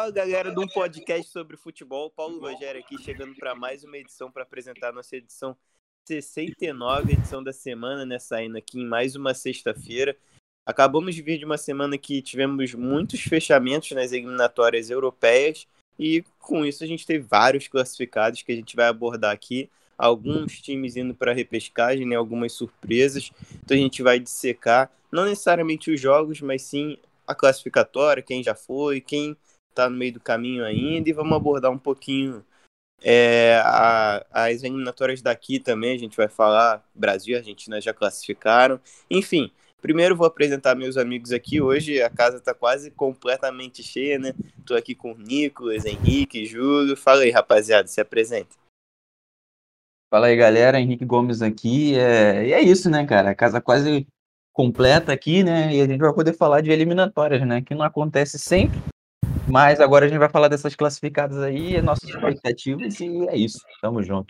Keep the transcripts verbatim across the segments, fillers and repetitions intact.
Fala, galera, de um podcast sobre futebol. Paulo Rogério aqui, chegando para mais uma edição para apresentar a nossa edição sessenta e nove, edição da semana, né? Saindo aqui em mais uma sexta-feira. Acabamos de vir de uma semana que tivemos muitos fechamentos nas eliminatórias europeias e com isso a gente teve vários classificados que a gente vai abordar aqui. Alguns times indo para a repescagem, né? Algumas surpresas. Então a gente vai dissecar, não necessariamente os jogos, mas sim a classificatória, quem já foi, quem está no meio do caminho ainda, e vamos abordar um pouquinho é, a, as eliminatórias daqui também. A gente vai falar, Brasil e Argentina já classificaram, enfim. Primeiro vou apresentar meus amigos aqui. Hoje a casa está quase completamente cheia, né? Estou aqui com o Nicolas, Henrique, Júlio. Fala aí, rapaziada, se apresenta. Fala aí, galera, Henrique Gomes aqui. É... E é isso, né, cara? A casa quase completa aqui, né? E a gente vai poder falar de eliminatórias, né? Que não acontece sempre, mas agora a gente vai falar dessas classificadas aí, nossas expectativas, e é isso. Tamo junto.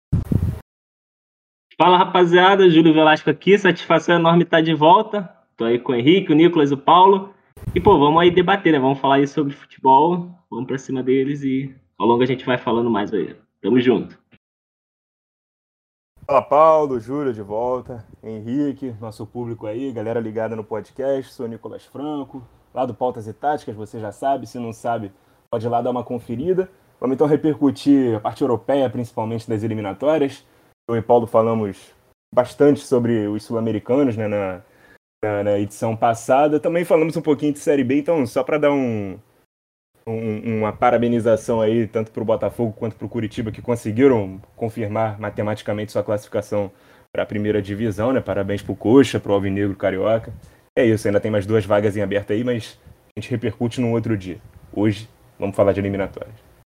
Fala, rapaziada, Júlio Velasco aqui, satisfação enorme estar de volta. Tô aí com o Henrique, o Nicolas, o Paulo. E, pô, vamos aí debater, né? Vamos falar aí sobre futebol, vamos pra cima deles e ao longo a gente vai falando mais aí. Tamo junto. Fala, Paulo, Júlio de volta, Henrique, nosso público aí, galera ligada no podcast. Sou o Nicolas Franco, lá do Pautas e Táticas, você já sabe, se não sabe, pode ir lá dar uma conferida. Vamos então repercutir a parte europeia, principalmente das eliminatórias. Eu e Paulo falamos bastante sobre os sul-americanos, né, na, na, na edição passada. Também falamos um pouquinho de Série B, então só para dar um, um, uma parabenização aí, tanto para o Botafogo quanto para o Curitiba, que conseguiram confirmar matematicamente sua classificação para a primeira divisão, né? Parabéns para o Coxa, para o Alvinegro Carioca. É isso, ainda tem mais duas vagas em aberto aí, mas a gente repercute num outro dia. Hoje, vamos falar de eliminatórias.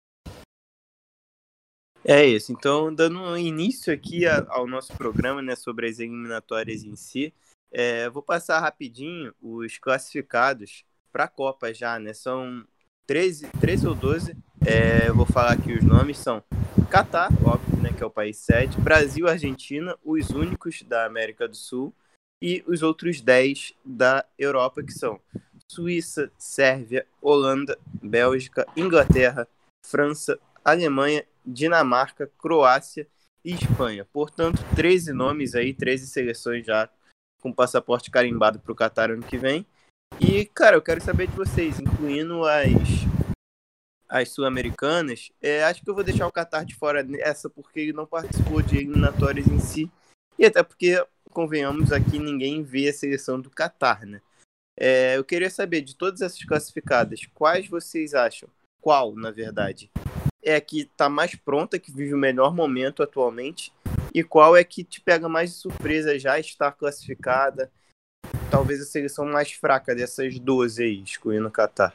É isso, então dando início aqui a, ao nosso programa, né, sobre as eliminatórias em si, é, vou passar rapidinho os classificados para a Copa já, né, são treze, treze ou doze, é, vou falar aqui os nomes, são Catar, óbvio, né, que é o país sede, Brasil e Argentina, os únicos da América do Sul, e os outros dez da Europa, que são Suíça, Sérvia, Holanda, Bélgica, Inglaterra, França, Alemanha, Dinamarca, Croácia e Espanha. Portanto, treze nomes aí, treze seleções já com passaporte carimbado para o Qatar ano que vem. E, cara, eu quero saber de vocês, incluindo as, as sul-americanas, é, acho que eu vou deixar o Qatar de fora nessa, porque ele não participou de eliminatórias em si, e até porque, convenhamos, aqui ninguém vê a seleção do Qatar, né? É, eu queria saber, de todas essas classificadas, quais vocês acham, qual, na verdade, é a que está mais pronta, que vive o melhor momento atualmente, e qual é que te pega mais de surpresa já estar classificada, talvez a seleção mais fraca dessas doze aí, excluindo o Qatar?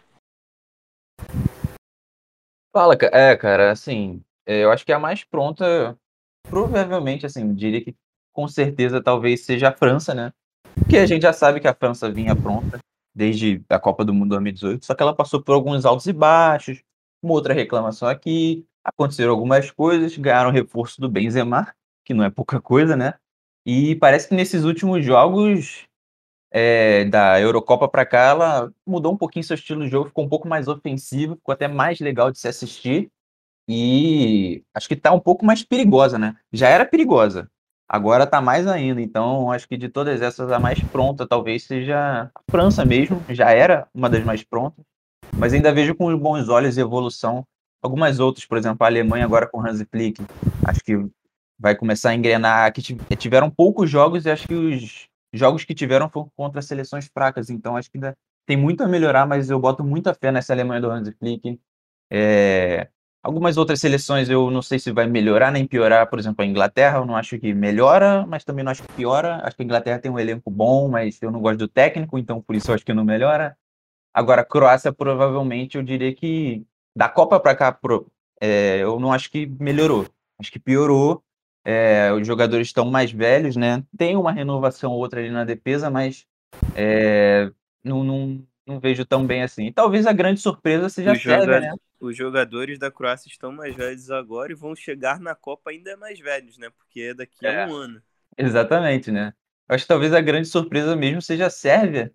Fala, ca- é, cara, assim, é, eu acho que a mais pronta, provavelmente, assim, diria que com certeza talvez seja a França, né? Porque a gente já sabe que a França vinha pronta desde a Copa do Mundo dois mil e dezoito, só que ela passou por alguns altos e baixos, uma outra reclamação aqui, aconteceram algumas coisas, ganharam reforço do Benzema, que não é pouca coisa, né? E parece que nesses últimos jogos é, da Eurocopa para cá, ela mudou um pouquinho seu estilo de jogo, ficou um pouco mais ofensivo, ficou até mais legal de se assistir. E acho que tá um pouco mais perigosa, né? Já era perigosa, agora tá mais ainda. Então, acho que de todas essas, a mais pronta talvez seja a França mesmo. Já era uma das mais prontas, mas ainda vejo com bons olhos a evolução. Algumas outras, por exemplo, a Alemanha agora com Hansi Flick, acho que vai começar a engrenar. Que ti- tiveram poucos jogos e acho que os jogos que tiveram foram contra seleções fracas. Então, acho que ainda tem muito a melhorar, mas eu boto muita fé nessa Alemanha do Hansi Flick. É, Algumas outras seleções eu não sei se vai melhorar nem piorar, por exemplo, a Inglaterra, eu não acho que melhora, mas também não acho que piora. Acho que a Inglaterra tem um elenco bom, mas eu não gosto do técnico, então por isso eu acho que não melhora. Agora, a Croácia, provavelmente, eu diria que da Copa para cá, pro- é, eu não acho que melhorou. Acho que piorou. É, os jogadores estão mais velhos, né? Tem uma renovação ou outra ali na defesa, mas é, não, não, não vejo tão bem assim. E talvez a grande surpresa seja a Os, Sérvia, joga... né? Os jogadores da Croácia estão mais velhos agora e vão chegar na Copa ainda mais velhos, né? Porque é daqui a É. um ano. Exatamente, né? Eu acho que talvez a grande surpresa mesmo seja a Sérvia,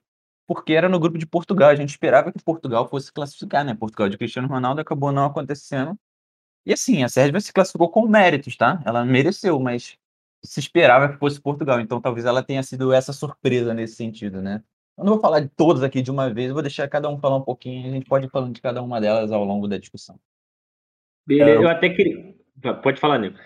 porque era no grupo de Portugal. A gente esperava que Portugal fosse classificar, né? Portugal de Cristiano Ronaldo acabou não acontecendo. E assim, a Sérvia se classificou com méritos, tá? Ela mereceu, mas se esperava que fosse Portugal. Então talvez ela tenha sido essa surpresa nesse sentido, né? Eu não vou falar de todas aqui de uma vez, eu vou deixar cada um falar um pouquinho. A gente pode ir falando de cada uma delas ao longo da discussão. Beleza, eu até queria. Pode falar, Nico.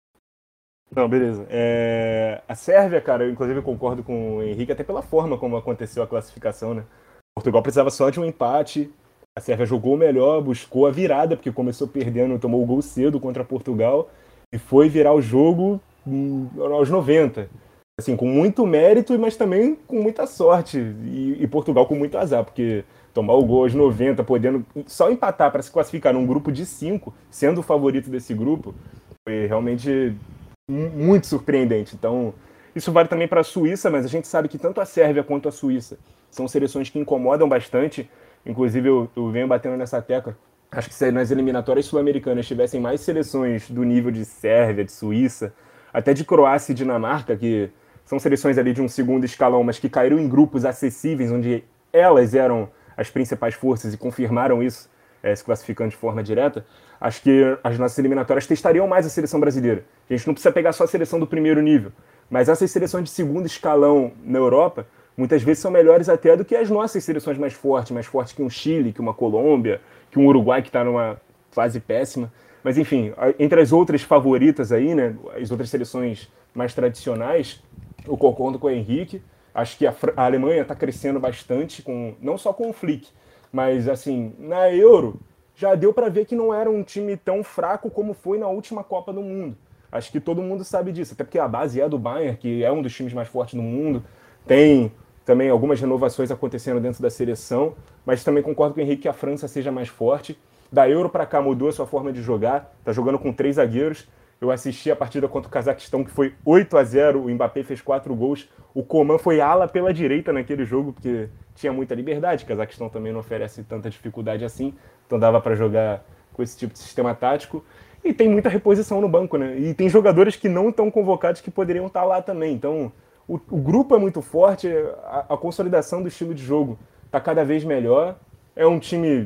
Não, beleza. É... A Sérvia, cara, eu inclusive concordo com o Henrique, até pela forma como aconteceu a classificação, né? Portugal precisava só de um empate, a Sérvia jogou melhor, buscou a virada, porque começou perdendo, tomou o gol cedo contra Portugal, e foi virar o jogo hum, aos noventa. Assim, com muito mérito, mas também com muita sorte. E, e Portugal com muito azar, porque tomar o gol aos noventa, podendo só empatar para se classificar num grupo de cinco, sendo o favorito desse grupo, foi realmente muito surpreendente. Então, isso vale também para a Suíça, mas a gente sabe que tanto a Sérvia quanto a Suíça são seleções que incomodam bastante. Inclusive, eu, eu venho batendo nessa tecla. Acho que se nas eliminatórias sul-americanas tivessem mais seleções do nível de Sérvia, de Suíça, até de Croácia e Dinamarca, que são seleções ali de um segundo escalão, mas que caíram em grupos acessíveis, onde elas eram as principais forças e confirmaram isso, é, se classificando de forma direta, acho que as nossas eliminatórias testariam mais a seleção brasileira. A gente não precisa pegar só a seleção do primeiro nível, mas essas seleções de segundo escalão na Europa, muitas vezes são melhores até do que as nossas seleções mais fortes, mais fortes que um Chile, que uma Colômbia, que um Uruguai que está numa fase péssima. Mas enfim, entre as outras favoritas aí, né, as outras seleções mais tradicionais, eu concordo com o Henrique. Acho que a, a Alemanha está crescendo bastante, com, não só com o Flick, mas assim, na Euro já deu para ver que não era um time tão fraco como foi na última Copa do Mundo. Acho que todo mundo sabe disso, até porque a base é do Bayern, que é um dos times mais fortes do mundo. Tem também algumas renovações acontecendo dentro da seleção, mas também concordo com o Henrique que a França seja mais forte. Da Euro para cá mudou a sua forma de jogar, está jogando com três zagueiros. Eu assisti a partida contra o Cazaquistão, que foi oito a zero, o Mbappé fez quatro gols. O Coman foi ala pela direita naquele jogo, porque tinha muita liberdade. O Cazaquistão também não oferece tanta dificuldade assim, então dava para jogar com esse tipo de sistema tático. E tem muita reposição no banco, né? E tem jogadores que não estão convocados que poderiam estar lá também. Então, o, o grupo é muito forte, a, a consolidação do estilo de jogo está cada vez melhor. É um time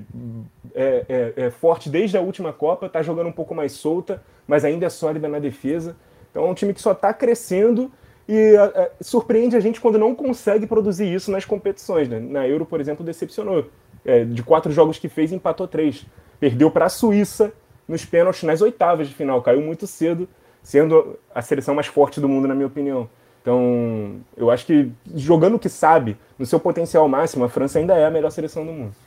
é, é, é forte desde a última Copa, está jogando um pouco mais solta, mas ainda é sólida na defesa. Então é um time que só está crescendo e a, a, surpreende a gente quando não consegue produzir isso nas competições, né? Na Euro, por exemplo, decepcionou. É, de quatro jogos que fez, empatou três. Perdeu para a Suíça nos pênaltis nas oitavas de final. Caiu muito cedo, sendo a seleção mais forte do mundo, na minha opinião. Então, eu acho que jogando o que sabe, no seu potencial máximo, a França ainda é a melhor seleção do mundo.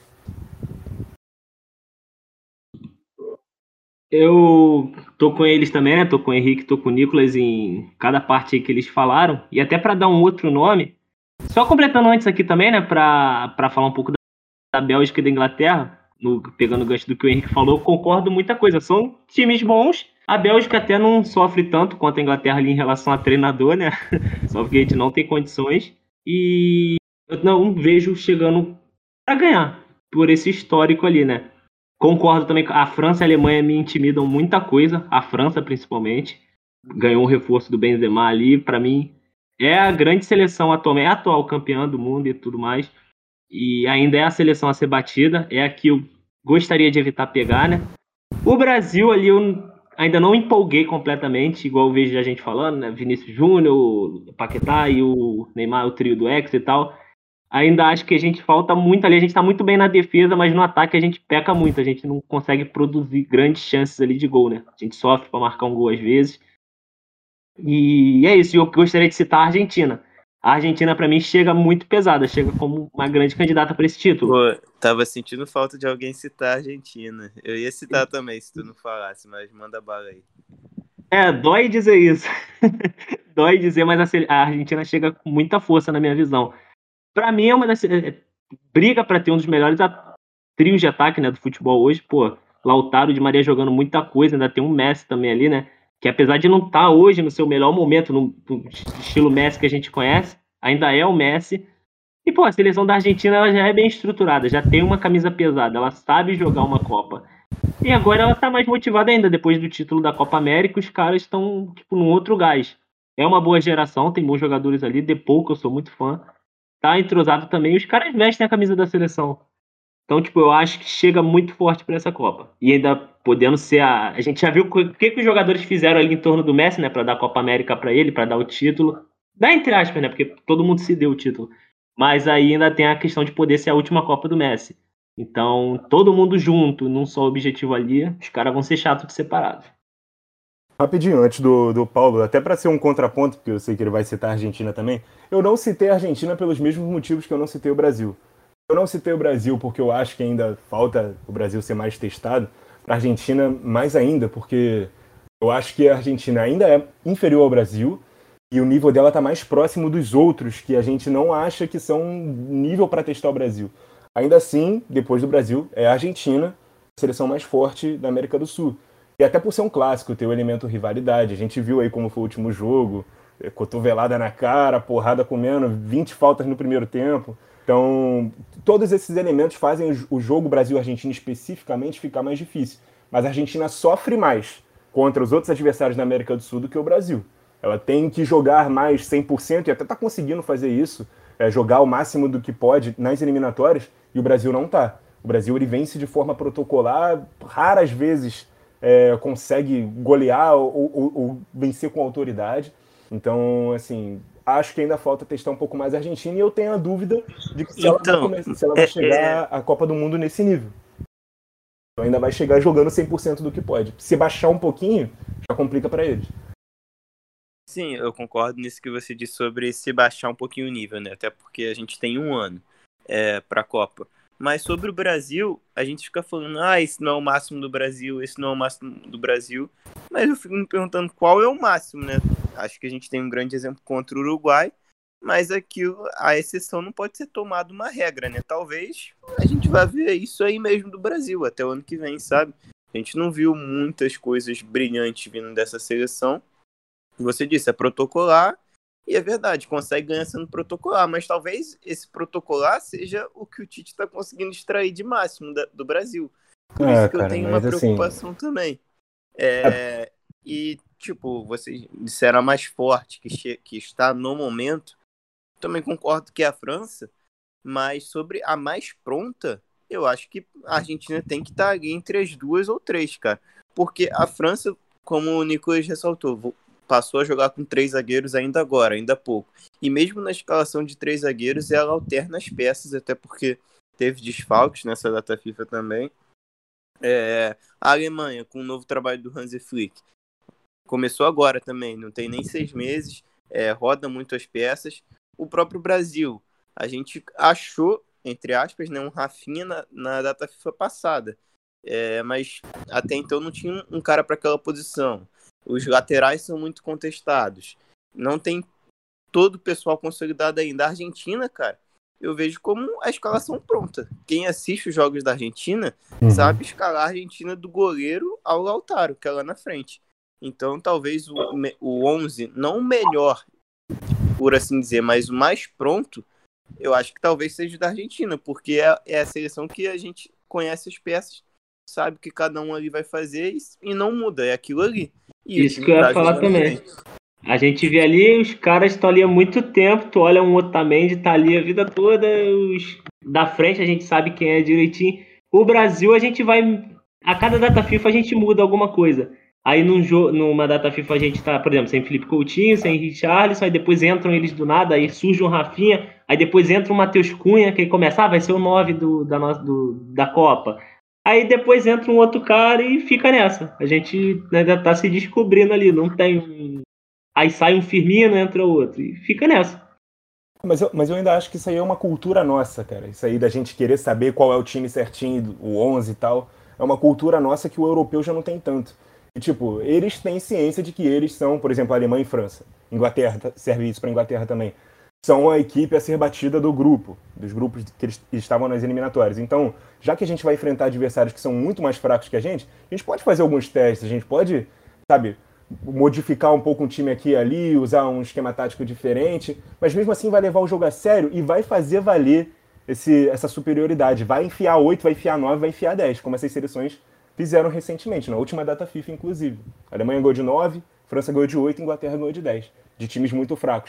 Eu tô com eles também, né? Tô com o Henrique, tô com o Nicolas em cada parte aí que eles falaram. E até para dar um outro nome, só completando antes aqui também, né? Para falar um pouco da Bélgica e da Inglaterra, no, pegando o gancho do que o Henrique falou, eu concordo muita coisa. São times bons. A Bélgica até não sofre tanto quanto a Inglaterra ali em relação a treinador, né? Só porque a gente não tem condições. E eu não vejo chegando para ganhar por esse histórico ali, né? Concordo também que a França e a Alemanha me intimidam muita coisa, a França principalmente. Ganhou um reforço do Benzema ali, para mim é a grande seleção atualmente, é a atual campeã do mundo e tudo mais. E ainda é a seleção a ser batida, é a que eu gostaria de evitar pegar, né? O Brasil ali eu ainda não empolguei completamente, igual eu vejo a gente falando, né? Vinícius Júnior, o Paquetá e o Neymar, o trio do Hexa e tal. Ainda acho que a gente falta muito ali, a gente tá muito bem na defesa, mas no ataque a gente peca muito, a gente não consegue produzir grandes chances ali de gol, né? A gente sofre para marcar um gol às vezes. E é isso, eu gostaria de citar a Argentina. A Argentina, para mim, chega muito pesada, chega como uma grande candidata para esse título. Pô, tava sentindo falta de alguém citar a Argentina. Eu ia citar também, se tu não falasse, mas manda bala aí. É, dói dizer isso. Dói dizer, mas a Argentina chega com muita força na minha visão. Para mim, é uma das. É, briga para ter um dos melhores at- trios de ataque, né, do futebol hoje. Pô, Lautaro de Maria jogando muita coisa, ainda tem um Messi também ali, né? Que apesar de não estar hoje no seu melhor momento, no, no estilo Messi que a gente conhece, ainda é o Messi. E, pô, a seleção da Argentina ela já é bem estruturada, já tem uma camisa pesada, ela sabe jogar uma Copa. E agora ela tá mais motivada ainda, depois do título da Copa América, os caras estão, tipo, num outro gás. É uma boa geração, tem bons jogadores ali, De Paul, que eu sou muito fã. tá entrosado também, os caras vestem a camisa da seleção. Então, tipo, eu acho que chega muito forte para essa Copa. E ainda podendo ser a... A gente já viu o que, que os jogadores fizeram ali em torno do Messi, né? Para dar a Copa América para ele, para dar o título. Dá entre aspas, né? Porque todo mundo se deu o título. Mas aí ainda tem a questão de poder ser a última Copa do Messi. Então, todo mundo junto, num só objetivo ali, os caras vão ser chatos de separados. Rapidinho, antes do, do Paulo, até para ser um contraponto, porque eu sei que ele vai citar a Argentina também, eu não citei a Argentina pelos mesmos motivos que eu não citei o Brasil. Eu não citei o Brasil porque eu acho que ainda falta o Brasil ser mais testado. Para a Argentina, mais ainda, porque eu acho que a Argentina ainda é inferior ao Brasil e o nível dela está mais próximo dos outros, que a gente não acha que são nível para testar o Brasil. Ainda assim, depois do Brasil, é a Argentina, a seleção mais forte da América do Sul. E até por ser um clássico, ter o elemento rivalidade. A gente viu aí como foi o último jogo, cotovelada na cara, porrada comendo, vinte faltas no primeiro tempo. Então, todos esses elementos fazem o jogo Brasil-Argentina especificamente ficar mais difícil. Mas a Argentina sofre mais contra os outros adversários da América do Sul do que o Brasil. Ela tem que jogar mais cem por cento e até está conseguindo fazer isso, é, jogar o máximo do que pode nas eliminatórias, e o Brasil não está. O Brasil ele vence de forma protocolar, raras vezes é, consegue golear ou, ou, ou vencer com autoridade. Então, assim... acho que ainda falta testar um pouco mais a Argentina e eu tenho a dúvida de que se ela Então, vai, começar, se ela vai é- chegar à Copa do Mundo nesse nível. Então ainda vai chegar jogando cem por cento do que pode. Se baixar um pouquinho, já complica para eles. Sim, eu concordo nisso que você disse sobre se baixar um pouquinho o nível, né? Até porque a gente tem um ano é, para a Copa. Mas sobre o Brasil, a gente fica falando, ah, esse não é o máximo do Brasil, esse não é o máximo do Brasil. Mas eu fico me perguntando qual é o máximo, né? Acho que a gente tem um grande exemplo contra o Uruguai, mas aquilo, a exceção não pode ser tomada uma regra, né? Talvez a gente vá ver isso aí mesmo do Brasil até o ano que vem, sabe? A gente não viu muitas coisas brilhantes vindo dessa seleção. Você disse, é protocolar, e é verdade, consegue ganhar sendo protocolar, mas talvez esse protocolar seja o que o Tite está conseguindo extrair de máximo da, do Brasil. Por Ah, isso que cara, eu tenho uma mas assim- preocupação também. É, e, tipo, vocês disseram a mais forte que, che- que está no momento. Também concordo que é a França, mas sobre a mais pronta, eu acho que a Argentina tem que estar ali entre as duas ou três, cara. Porque a França, como o Nicolas ressaltou, vo- passou a jogar com três zagueiros ainda agora, ainda há pouco. E mesmo na escalação de três zagueiros, ela alterna as peças, até porque teve desfalques nessa data FIFA também. É, a Alemanha, com o novo trabalho do Hansi Flick, começou agora também, não tem nem seis meses, é, roda muito as peças. O próprio Brasil, a gente achou, entre aspas, né, um Rafinha na, na data FIFA passada, é, mas até então não tinha um, um cara para aquela posição. Os laterais são muito contestados. Não tem todo o pessoal consolidado ainda. A Argentina, cara, eu vejo como a escalação pronta. Quem assiste os jogos da Argentina Uhum. sabe escalar a Argentina do goleiro ao Lautaro, que é lá na frente. Então, talvez o, me- o onze, não o melhor, por assim dizer, mas o mais pronto, eu acho que talvez seja o da Argentina, porque é, é a seleção que a gente conhece as peças, sabe o que cada um ali vai fazer e, e não muda, é aquilo ali. E o Isso time que eu ia tá falar jogando também. bem. A gente vê ali, os caras estão ali há muito tempo, tu olha um Otamendi, tá ali a vida toda, os da frente a gente sabe quem é direitinho. O Brasil, a gente vai... A cada data FIFA a gente muda alguma coisa. Aí num jo... numa data FIFA a gente tá, por exemplo, sem Felipe Coutinho, sem Richarlison, aí depois entram eles do nada, aí surge um Rafinha, aí depois entra o Matheus Cunha, que aí começa, ah, vai ser o nove do, da, no... do... da Copa. Aí depois entra um outro cara e fica nessa. A gente ainda tá se descobrindo ali, não tem um... Aí sai um Firmino, entra outro. E fica nessa. Mas eu, mas eu ainda acho que isso aí é uma cultura nossa, cara. Isso aí da gente querer saber qual é o time certinho, o onze e tal. É uma cultura nossa que o europeu já não tem tanto. E, tipo, eles têm ciência de que eles são, por exemplo, Alemanha e França. Inglaterra, tá- serve isso para Inglaterra também. São a equipe a ser batida do grupo, dos grupos que eles estavam nas eliminatórias. Então, já que a gente vai enfrentar adversários que são muito mais fracos que a gente, a gente pode fazer alguns testes, a gente pode, sabe, modificar um pouco um time aqui e ali, usar um esquema tático diferente, mas mesmo assim vai levar o jogo a sério e vai fazer valer esse, essa superioridade. Vai enfiar oito, vai enfiar nove, vai enfiar dez, como essas seleções fizeram recentemente, na última data FIFA, inclusive. A Alemanha ganhou de nove, França ganhou de oito, Inglaterra ganhou de dez, de times muito fracos.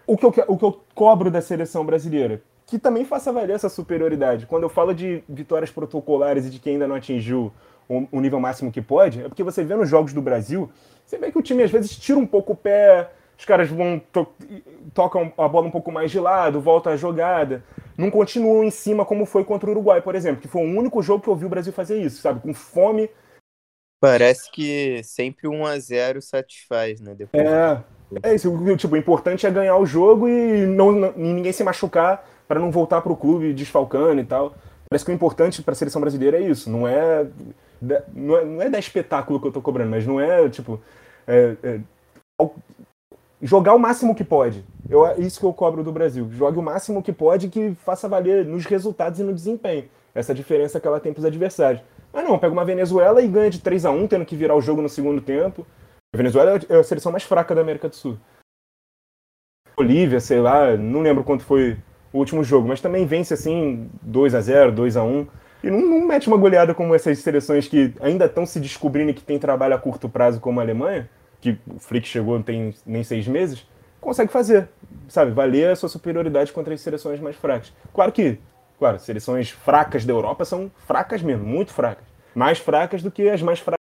o que, eu, o que eu cobro da seleção brasileira? Que também faça valer essa superioridade. Quando eu falo de vitórias protocolares e de que ainda não atingiu o, o nível máximo que pode, é porque você vê nos jogos do Brasil, você vê que o time às vezes tira um pouco o pé, os caras vão to tocam a bola um pouco mais de lado, voltam a jogada, não continuam em cima como foi contra o Uruguai, por exemplo, que foi o único jogo que eu vi o Brasil fazer isso, sabe? Com fome. Parece que sempre um a zero satisfaz, né? Depois É, é isso. Tipo, o importante é ganhar o jogo e, não, não, e ninguém se machucar para não voltar pro clube desfalcando e tal. Parece que o importante para a seleção brasileira é isso. Não é, não é, não é dar espetáculo que eu tô cobrando, mas não é, tipo, é, é, jogar o máximo que pode. Eu, é isso que eu cobro do Brasil. Jogue o máximo que pode e que faça valer nos resultados e no desempenho. Essa diferença que ela tem pros adversários. Mas não, pega uma Venezuela e ganha de três a um, tendo que virar o jogo no segundo tempo. A Venezuela é a seleção mais fraca da América do Sul. Bolívia, sei lá, não lembro quanto foi o último jogo, mas também vence assim dois a zero, dois a um. E não, não mete uma goleada como essas seleções que ainda estão se descobrindo e que tem trabalho a curto prazo, como a Alemanha, que o Flick chegou não tem nem seis meses, consegue fazer, sabe? Valer a sua superioridade contra as seleções mais fracas. Claro que, claro, seleções fracas da Europa são fracas mesmo, muito fracas. Mais fracas do que as mais fracas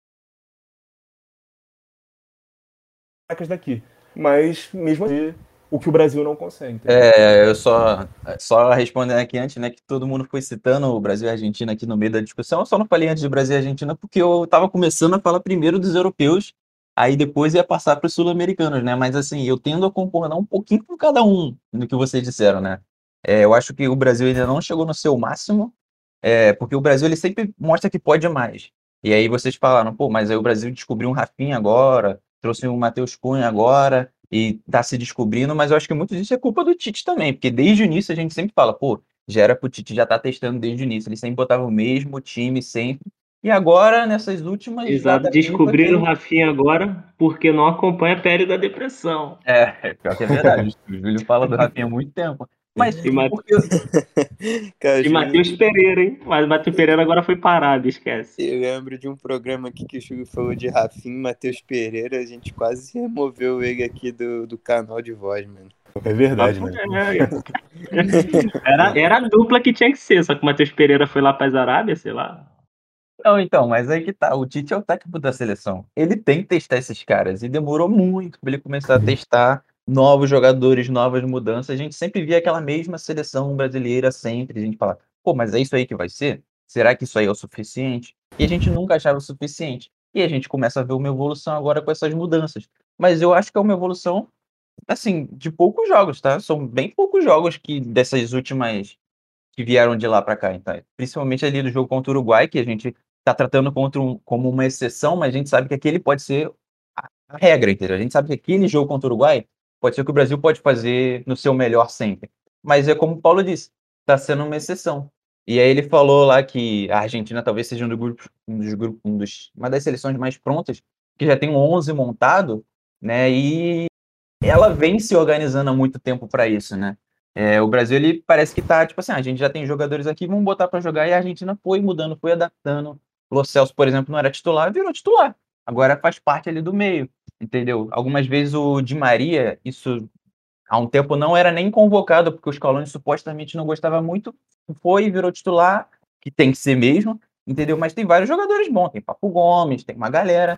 daqui. Mas, mesmo assim, o que o Brasil não consegue. Entendeu? É, eu só, só respondendo aqui antes, né, que todo mundo foi citando o Brasil e a Argentina aqui no meio da discussão. Eu só não falei antes de Brasil e Argentina porque eu tava começando a falar primeiro dos europeus, aí depois ia passar para os sul-americanos, né? Mas assim, eu tendo a concordar um pouquinho com cada um no que vocês disseram, né? É, eu acho que o Brasil ainda não chegou no seu máximo, é, porque o Brasil ele sempre mostra que pode mais. E aí vocês falaram, pô, mas aí o Brasil descobriu um Rafinha agora, trouxe um Matheus Cunha agora e tá se descobrindo, mas eu acho que muito disso é culpa do Tite também, porque desde o início a gente sempre fala, pô, já era pro Tite já tá testando desde o início, ele sempre botava o mesmo time, sempre. E agora, nessas últimas Exato, datas FIFA que descobriram o ele... Rafinha agora porque não acompanha a pele da depressão. É, é pior que é verdade, o Júlio fala do Rafinha há muito tempo. Mas E, Ma porque Cara, e Matheus Pereira, hein? Mas Matheus Pereira agora foi parado, esquece. eu lembro de um programa aqui que o Chugo falou de Rafinha e Matheus Pereira, a gente quase removeu ele aqui do, do canal de voz, mano. É verdade, né? É, era, era a dupla que tinha que ser, só que o Matheus Pereira foi lá para as Arábias, sei lá. Não, então, mas aí que tá. O Tite é o técnico da seleção. Ele tem que testar esses caras. E demorou muito para ele começar a testar novos jogadores, novas mudanças. A gente sempre via aquela mesma seleção brasileira sempre. A gente fala, pô, mas é isso aí que vai ser? Será que isso aí é o suficiente? E a gente nunca achava o suficiente. E a gente começa a ver uma evolução agora com essas mudanças. Mas eu acho que é uma evolução, assim, de poucos jogos, tá? São bem poucos jogos que dessas últimas que vieram de lá para cá, então. Principalmente ali do jogo contra o Uruguai, que a gente tá tratando contra um, como uma exceção, mas a gente sabe que aquele pode ser a, a regra, entendeu? A gente sabe que aquele jogo contra o Uruguai pode ser o que o Brasil pode fazer no seu melhor sempre. Mas é como o Paulo disse, tá sendo uma exceção. E aí ele falou lá que a Argentina talvez seja um, do grupo, um dos grupos, um dos, uma das seleções mais prontas, que já tem um onze montado, né? E ela vem se organizando há muito tempo para isso, né? É, o Brasil, ele parece que tá, tipo assim, ah, a gente já tem jogadores aqui, vamos botar para jogar, e a Argentina foi mudando, foi adaptando. O Lo Celso, por exemplo, não era titular, virou titular. Agora faz parte ali do meio, entendeu? Algumas vezes o Di Maria, isso há um tempo não era nem convocado, porque o Scaloni supostamente não gostava muito, foi e virou titular, que tem que ser mesmo, entendeu? Mas tem vários jogadores bons, tem Papo Gomes, tem uma galera.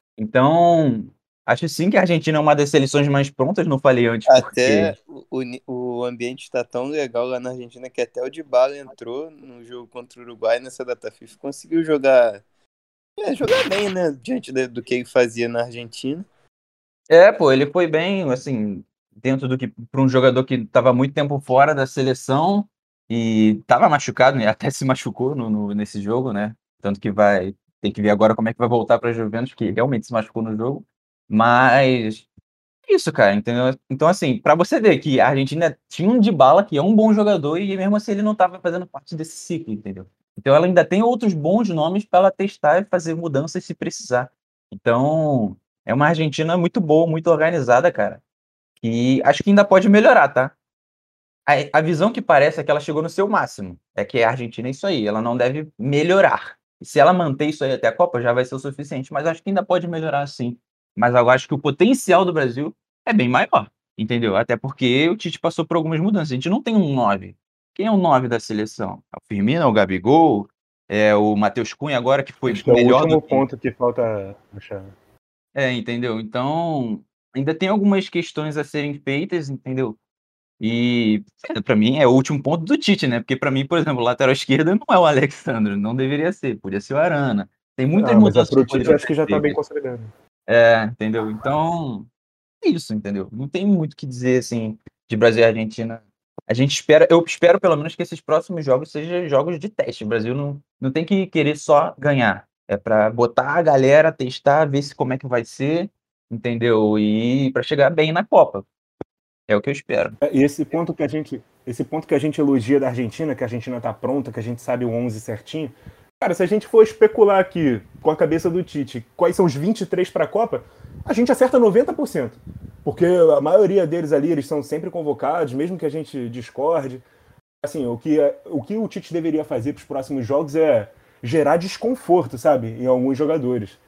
Então, acho sim que a Argentina é uma das seleções mais prontas, não falei antes, Até porque... o, o ambiente está tão legal lá na Argentina que até o Dybala entrou no jogo contra o Uruguai nessa data FIFA, conseguiu jogar, é, jogar bem, né, diante de, do que ele fazia na Argentina. É, pô, ele foi bem, assim, dentro do que, para um jogador que estava muito tempo fora da seleção e estava machucado, né? Até se machucou no, no- nesse jogo, né? Tanto que vai ter que ver agora como é que vai voltar para a Juventus, que realmente se machucou no jogo. Mas é isso, cara, entendeu? Então, assim, para você ver que a Argentina tinha um Dybala, que é um bom jogador, e mesmo assim ele não estava fazendo parte desse ciclo, entendeu? Então ela ainda tem outros bons nomes para ela testar e fazer mudanças se precisar. Então, é uma Argentina muito boa, muito organizada, cara. E acho que ainda pode melhorar, tá? A, a visão que parece é que ela chegou no seu máximo. É que a Argentina é isso aí, ela não deve melhorar. E se ela manter isso aí até a Copa, já vai ser o suficiente. Mas acho que ainda pode melhorar sim. Mas eu acho que o potencial do Brasil é bem maior. entendeu? Até porque o Tite passou por algumas mudanças. A gente não tem um nove. Quem é o nove da seleção? É o Firmino, é o Gabigol, é o Matheus Cunha agora, que foi Acho que é o melhor último do que... ponto que falta achar. É, entendeu? Então, ainda tem algumas questões a serem feitas, entendeu? E, é, pra mim, é o último ponto do Tite, né? Porque pra mim, por exemplo, o lateral esquerdo não é o Alexandre, não deveria ser, podia ser o Arana. Tem muitas Ah, mas é mudanças pro que Tite, poderiam acho ser que já tá bem feitas. consolidado. É, entendeu? Então, é isso, entendeu? Não tem muito o que dizer, assim, de Brasil e Argentina. A gente espera, eu espero pelo menos que esses próximos jogos sejam jogos de teste. O Brasil não, não tem que querer só ganhar. É pra botar a galera, testar, ver se como é que vai ser, entendeu? E pra chegar bem na Copa. É o que eu espero. E esse ponto que a gente, esse ponto que a gente elogia da Argentina, que a Argentina tá pronta, que a gente sabe o onze certinho. Cara, se a gente for especular aqui com a cabeça do Tite, quais são os vinte e três para a Copa, a gente acerta noventa por cento. Porque a maioria deles ali, eles são sempre convocados, mesmo que a gente discorde. Assim, o que, o que o Tite deveria fazer para os próximos jogos é gerar desconforto, sabe, em alguns jogadores.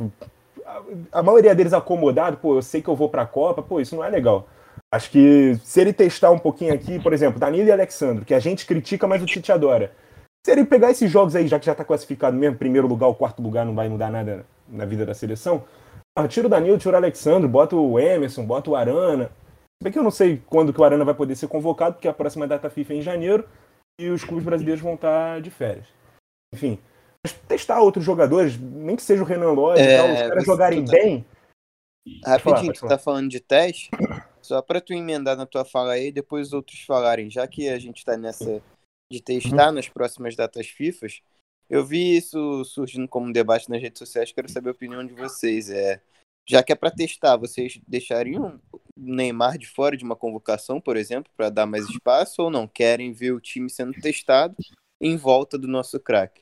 A, a maioria deles acomodado, pô, eu sei que eu vou para a Copa, pô, isso não é legal. Acho que se ele testar um pouquinho aqui, por exemplo, Danilo e Alexandre, que a gente critica, mas o Tite adora. Se ele pegar esses jogos aí, já que já tá classificado mesmo, primeiro lugar ou quarto lugar, não vai mudar nada na vida da seleção, tira o Danilo, tira o Alexandre, bota o Emerson, bota o Arana. Se bem que eu não sei quando que o Arana vai poder ser convocado, porque a próxima data FIFA é em janeiro e os clubes brasileiros vão estar de férias. Enfim, mas testar outros jogadores, nem que seja o Renan Lodge É, e tal, os caras você- jogarem tu tá- bem. Rapidinho, falar, pode tu falar. tá falando de teste, só pra tu emendar na tua fala aí, depois os outros falarem, já que a gente tá nessa de testar nas próximas datas FIFA, eu vi isso surgindo como um debate nas redes sociais, quero saber a opinião de vocês. É, já que é pra testar, vocês deixariam o Neymar de fora de uma convocação, por exemplo, pra dar mais espaço, ou não? Querem ver o time sendo testado em volta do nosso craque?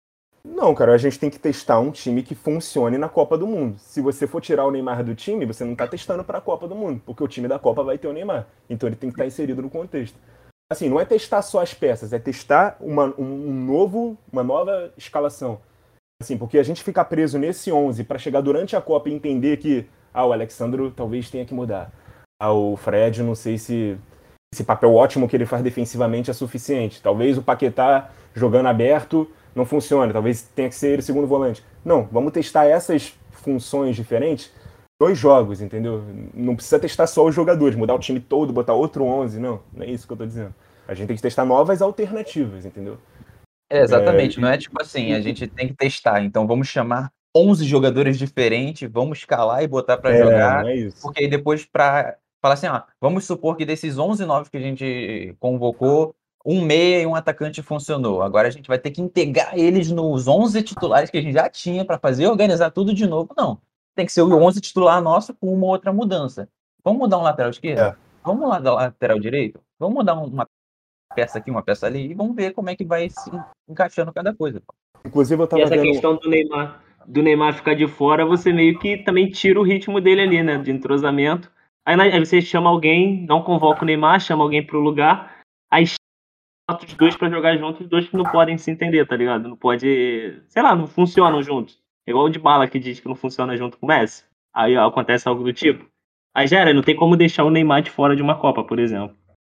Não, cara, a gente tem que testar um time que funcione na Copa do Mundo. Se você for tirar o Neymar do time, você não tá testando para a Copa do Mundo, porque o time da Copa vai ter o Neymar. Então ele tem que estar inserido no contexto. Assim, não é testar só as peças, é testar uma, um, um novo, uma nova escalação. Assim, porque a gente ficar preso nesse onze para chegar durante a Copa e entender que ah, o Alexandro talvez tenha que mudar. Ah, o Fred, não sei se esse papel ótimo que ele faz defensivamente é suficiente. Talvez o Paquetá jogando aberto não funcione, talvez tenha que ser ele segundo volante. Não, vamos testar essas funções diferentes dois jogos, entendeu? Não precisa testar só os jogadores, mudar o time todo, botar outro onze, não, não é isso que eu tô dizendo. A gente tem que testar novas alternativas, entendeu? É, exatamente, É, não é tipo assim, a gente tem que testar, então vamos chamar onze jogadores diferentes, vamos escalar e botar pra é, jogar, não é isso. porque aí depois pra falar assim, ó, vamos supor que desses onze novos que a gente convocou, um meia e um atacante funcionou. Agora a gente vai ter que integrar eles nos onze titulares que a gente já tinha pra fazer e organizar tudo de novo. Não, tem que ser o onze titular nosso com uma outra mudança. Vamos mudar um lateral esquerdo? É. Vamos mudar um lateral direito? Vamos mudar uma peça aqui, uma peça ali, e vamos ver como é que vai se encaixando cada coisa. Inclusive eu E tava essa vendo... questão do Neymar, do Neymar ficar de fora, você meio que também tira o ritmo dele ali, né? De entrosamento. Aí, na- aí você chama alguém, não convoca o Neymar, chama alguém pro lugar, aí bota os dois pra jogar juntos, os dois que não podem se entender, tá ligado? Não pode. Sei lá, não funcionam juntos. É igual o de Bala que diz que não funciona junto com o Messi. Aí ó, acontece algo do tipo. Aí já era, não tem como deixar o Neymar de fora de uma Copa, por exemplo.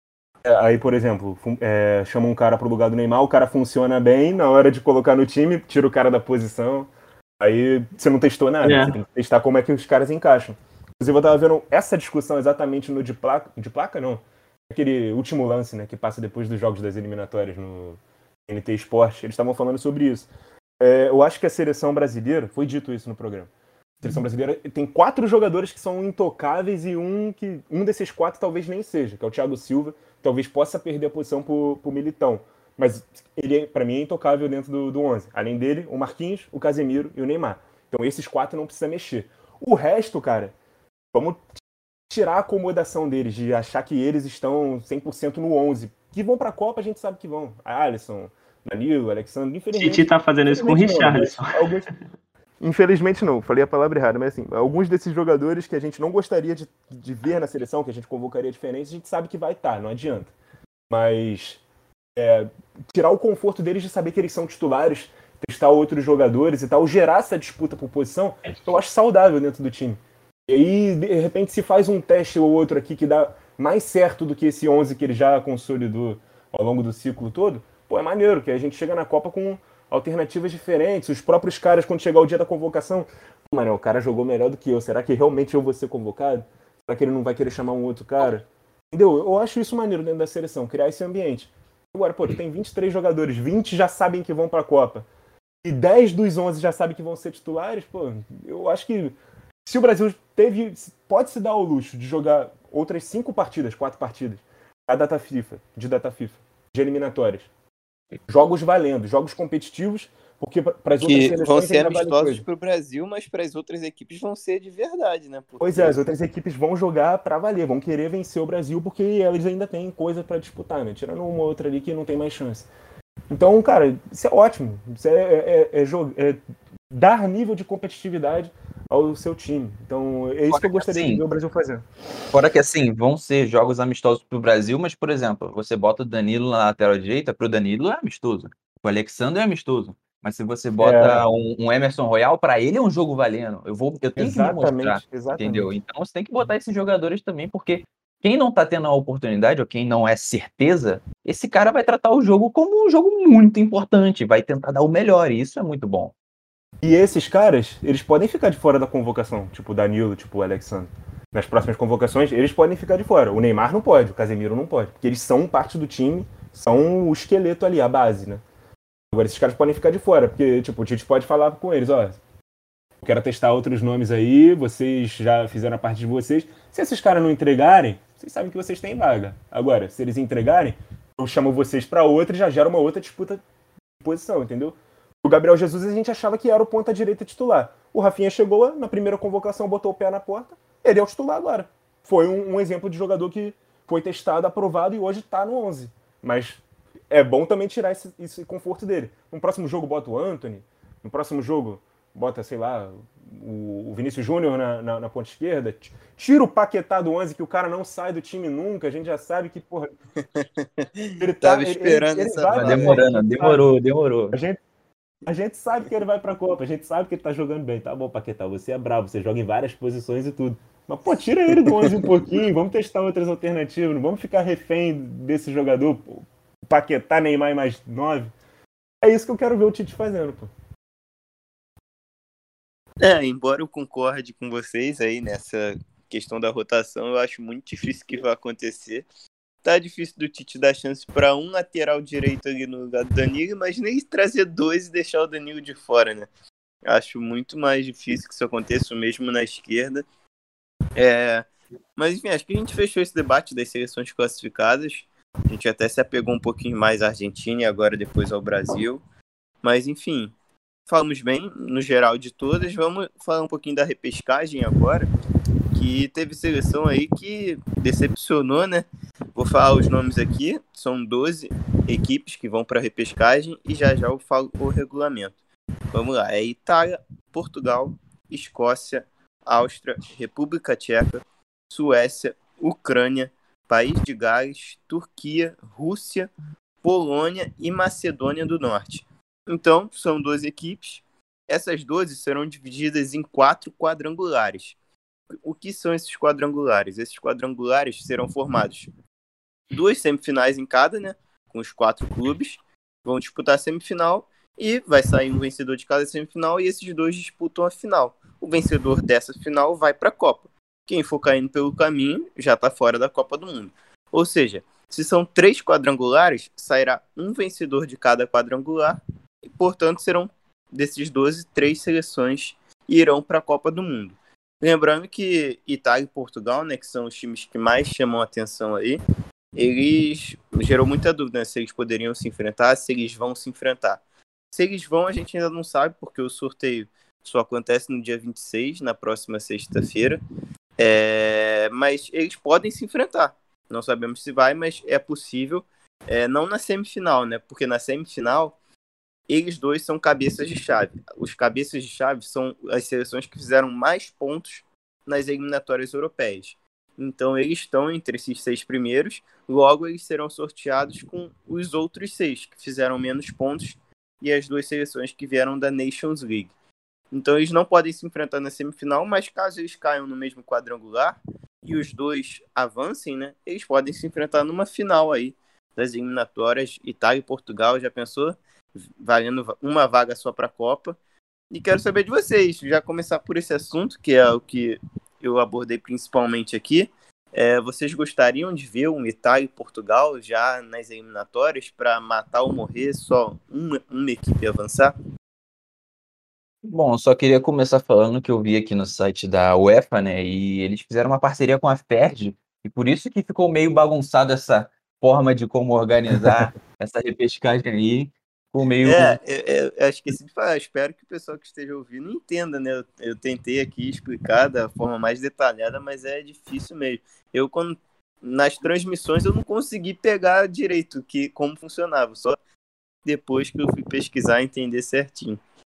É, aí, por exemplo, fun- é, chama um cara pro lugar do Neymar, o cara funciona bem, na hora de colocar no time, tira o cara da posição. Aí você não testou nada, É. você tem que testar como é que os caras encaixam. Inclusive eu tava vendo essa discussão exatamente no de placa, de placa não, aquele último lance, né, que passa depois dos jogos das eliminatórias no N T Sport, eles estavam falando sobre isso. É, eu acho que a seleção brasileira, foi dito isso no programa, a seleção brasileira tem quatro jogadores que são intocáveis e um que um desses quatro talvez nem seja, que é o Thiago Silva, talvez possa perder a posição pro, pro Militão. Mas ele, para mim, é intocável dentro do, do onze. Além dele, o Marquinhos, o Casemiro e o Neymar. Então esses quatro não precisa mexer. O resto, cara, vamos tirar a acomodação deles, de achar que eles estão cem por cento no onze. Que vão pra Copa, a gente sabe que vão. A Alisson, Danilo, Alexandre, infelizmente... Titi tá fazendo isso com o infelizmente não, Richarlison. mas alguns... Infelizmente não, falei a palavra errada, mas assim, alguns desses jogadores que a gente não gostaria de, de ver na seleção, que a gente convocaria diferente, a gente sabe que vai estar, não adianta. Mas é, tirar o conforto deles de saber que eles são titulares, testar outros jogadores e tal, gerar essa disputa por posição, eu acho saudável dentro do time. E aí, de repente, se faz um teste ou outro aqui que dá mais certo do que esse onze que ele já consolidou ao longo do ciclo todo, pô, é maneiro, que a gente chega na Copa com alternativas diferentes, os próprios caras, quando chegar o dia da convocação, mano, o cara jogou melhor do que eu, será que realmente eu vou ser convocado? Será que ele não vai querer chamar um outro cara? Entendeu? Eu acho isso maneiro dentro da seleção, criar esse ambiente. Agora, pô, tem vinte e três jogadores, vinte já sabem que vão pra Copa, e dez dos onze já sabem que vão ser titulares, pô, eu acho que se o Brasil teve, pode se dar ao luxo de jogar outras cinco partidas, quatro partidas, a data FIFA, de data FIFA, de eliminatórias, jogos valendo, jogos competitivos, porque para as outras Que seleções vão ser ainda vale amistosos coisa. para o Brasil, mas para as outras equipes vão ser de verdade, né? Porque... Pois é, as outras equipes vão jogar para valer, vão querer vencer o Brasil, porque eles ainda têm coisa para disputar, né? Tirando uma outra ali que não tem mais chance. Então, cara, isso é ótimo. Isso é, é, é, é, é dar nível de competitividade ao seu time. Então, é isso Fora que eu gostaria que, assim, de ver o Brasil fazendo. Fora que, assim, vão ser jogos amistosos pro Brasil, mas, por exemplo, você bota o Danilo na lateral direita, pro Danilo é amistoso. O Alexandre é amistoso. Mas se você bota É. um, um Emerson Royal, para ele é um jogo valendo. Eu, vou, eu tenho que me mostrar, Exatamente, exatamente. entendeu? Então você tem que botar esses jogadores também, porque quem não tá tendo a oportunidade, ou quem não é certeza, esse cara vai tratar o jogo como um jogo muito importante, vai tentar dar o melhor, e isso é muito bom. E esses caras, eles podem ficar de fora da convocação, tipo o Danilo, tipo o Alexandre. Nas próximas convocações, eles podem ficar de fora. O Neymar não pode, o Casemiro não pode, porque eles são parte do time, são o esqueleto ali, a base, né? Agora, esses caras podem ficar de fora, porque, tipo, o Tite pode falar com eles, ó, eu quero testar outros nomes aí, vocês já fizeram a parte de vocês. Se esses caras não entregarem, vocês sabem que vocês têm vaga. Agora, se eles entregarem, eu chamo vocês pra outra e já gera uma outra disputa de posição, entendeu? O Gabriel Jesus a gente achava que era o ponta-direita titular. O Rafinha chegou lá, na primeira convocação, botou o pé na porta, ele é o titular agora. Foi um, um exemplo de jogador que foi testado, aprovado e hoje tá no onze. Mas é bom também tirar esse, esse conforto dele. No próximo jogo bota o Antony, no próximo jogo bota, sei lá, o, o Vinícius Júnior na, na, na ponta esquerda, tira o Paquetá do onze, que o cara não sai do time nunca, a gente já sabe que, porra... Ele tá, Tava ele, esperando ele, ele essa Tá demorando, demorou, demorou. A gente, a gente sabe que ele vai pra Copa, a gente sabe que ele tá jogando bem. Tá bom, Paquetá, você é bravo, você joga em várias posições e tudo. Mas, pô, tira ele do onze um pouquinho, vamos testar outras alternativas, não vamos ficar refém desse jogador, pô. Paquetá, Neymar e mais nove. É isso que eu quero ver o Tite fazendo, pô. É, embora eu concorde com vocês aí nessa questão da rotação, eu acho muito difícil que vai acontecer. Tá difícil do Tite dar chance para um lateral direito ali no lugar do Danilo, mas nem trazer dois e deixar o Danilo de fora, né? Acho muito mais difícil que isso aconteça, mesmo na esquerda. É... Mas, enfim, acho que a gente fechou esse debate das seleções classificadas. A gente até se apegou um pouquinho mais à Argentina e agora depois ao Brasil. Mas, enfim, falamos bem, no geral, de todas. Vamos falar um pouquinho da repescagem agora, que teve seleção aí que decepcionou, né? Vou falar os nomes aqui, são doze equipes que vão para a repescagem e já já eu falo o regulamento. Vamos lá, é Itália, Portugal, Escócia, Áustria, República Tcheca, Suécia, Ucrânia, País de Gales, Turquia, Rússia, Polônia e Macedônia do Norte. Então, são doze equipes. Essas doze serão divididas em quatro quadrangulares. O que são esses quadrangulares? Esses quadrangulares serão formados duas semifinais em cada, né? Com os quatro clubes. Vão disputar a semifinal e vai sair um vencedor de cada semifinal e esses dois disputam a final. O vencedor dessa final vai para a Copa. Quem for caindo pelo caminho já está fora da Copa do Mundo. Ou seja, se são três quadrangulares, sairá um vencedor de cada quadrangular e, portanto, serão desses doze, três seleções irão para a Copa do Mundo. Lembrando que Itália e Portugal, né, que são os times que mais chamam a atenção aí, eles gerou muita dúvida, né, se eles poderiam se enfrentar, se eles vão se enfrentar. Se eles vão, a gente ainda não sabe, porque o sorteio só acontece no dia vinte e seis, na próxima sexta-feira. É, mas eles podem se enfrentar. Não sabemos se vai, mas é possível. É, não na semifinal, né? Porque na semifinal, eles dois são cabeças de chave. Os cabeças de chave são as seleções que fizeram mais pontos nas eliminatórias europeias. Então, eles estão entre esses seis primeiros. Logo, eles serão sorteados com os outros seis, que fizeram menos pontos, e as duas seleções que vieram da Nations League. Então eles não podem se enfrentar na semifinal, mas caso eles caiam no mesmo quadrangular e os dois avancem, né, eles podem se enfrentar numa final aí das eliminatórias, Itália e Portugal, já pensou? Valendo uma vaga só para a Copa. E quero saber de vocês, já começar por esse assunto, que é o que eu abordei principalmente aqui. É, vocês gostariam de ver um Itália e Portugal já nas eliminatórias para matar ou morrer, só uma, uma equipe avançar? Bom, eu só queria começar falando que eu vi aqui no site da UEFA, né, e eles fizeram uma parceria com a F E R J, e por isso que ficou meio bagunçado essa forma de como organizar essa repescagem aí. Ficou meio. É, eu, eu esqueci de falar, espero que o pessoal que esteja ouvindo entenda, né? Eu, eu tentei aqui explicar da forma mais detalhada, mas é difícil mesmo. Eu, quando, nas transmissões, eu não consegui pegar direito que, como funcionava, só depois que eu fui pesquisar e entender certinho.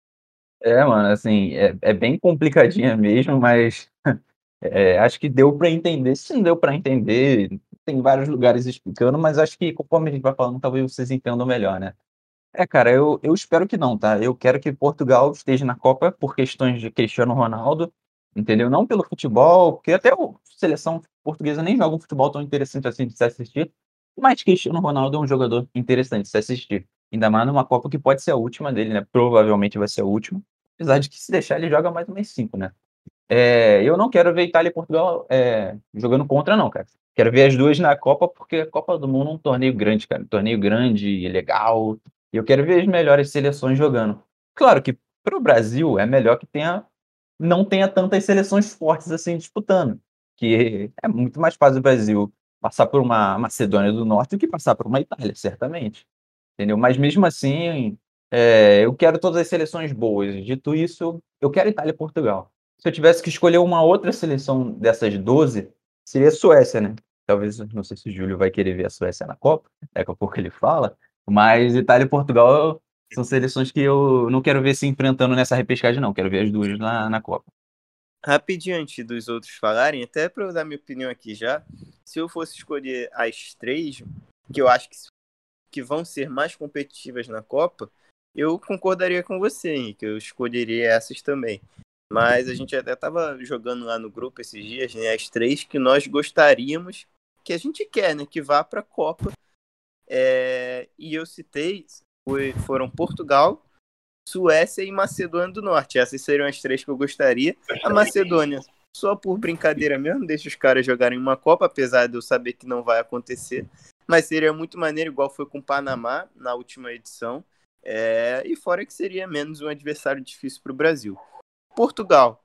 É, mano, assim, é, é bem complicadinha mesmo, mas é, acho que deu para entender. Se não deu para entender, tem vários lugares explicando, mas acho que conforme a gente vai falando, talvez vocês entendam melhor, né? É, cara, eu, eu espero que não, tá? Eu quero que Portugal esteja na Copa por questões de Cristiano Ronaldo, entendeu? Não pelo futebol, porque até a seleção portuguesa nem joga um futebol tão interessante assim de se assistir, mas Cristiano Ronaldo é um jogador interessante de se assistir. Ainda mais numa Copa que pode ser a última dele, né? Provavelmente vai ser a última. Apesar de que se deixar ele joga mais umas cinco, né? É, eu não quero ver Itália e Portugal é, jogando contra, não, cara. Quero ver as duas na Copa, porque a Copa do Mundo é um torneio grande, cara. Um torneio grande, legal. E eu quero ver as melhores seleções jogando. Claro que para o Brasil é melhor que tenha, não tenha tantas seleções fortes assim disputando. Que é muito mais fácil o Brasil passar por uma Macedônia do Norte do que passar por uma Itália, certamente. Entendeu? Mas mesmo assim, é, eu quero todas as seleções boas. Dito isso, eu quero Itália e Portugal. Se eu tivesse que escolher uma outra seleção dessas doze, seria a Suécia, né? Talvez, não sei se o Júlio vai querer ver a Suécia na Copa, daqui a pouco ele fala, mas Itália e Portugal são seleções que eu não quero ver se enfrentando nessa repescagem, não. Quero ver as duas na, na Copa. Rapidinho antes dos outros falarem, até para eu dar minha opinião aqui já, se eu fosse escolher as três, que eu acho que, que vão ser mais competitivas na Copa, eu concordaria com você, Henrique, eu escolheria essas também. Mas a gente até estava jogando lá no grupo esses dias, né, as três que nós gostaríamos, que a gente quer, né, que vá para a Copa. É, e eu citei, foi, foram Portugal, Suécia e Macedônia do Norte. Essas seriam as três que eu gostaria. A Macedônia, só por brincadeira mesmo, deixa os caras jogarem uma Copa, apesar de eu saber que não vai acontecer. Mas seria muito maneiro, igual foi com o Panamá na última edição. É, e fora que seria menos um adversário difícil para o Brasil. Portugal,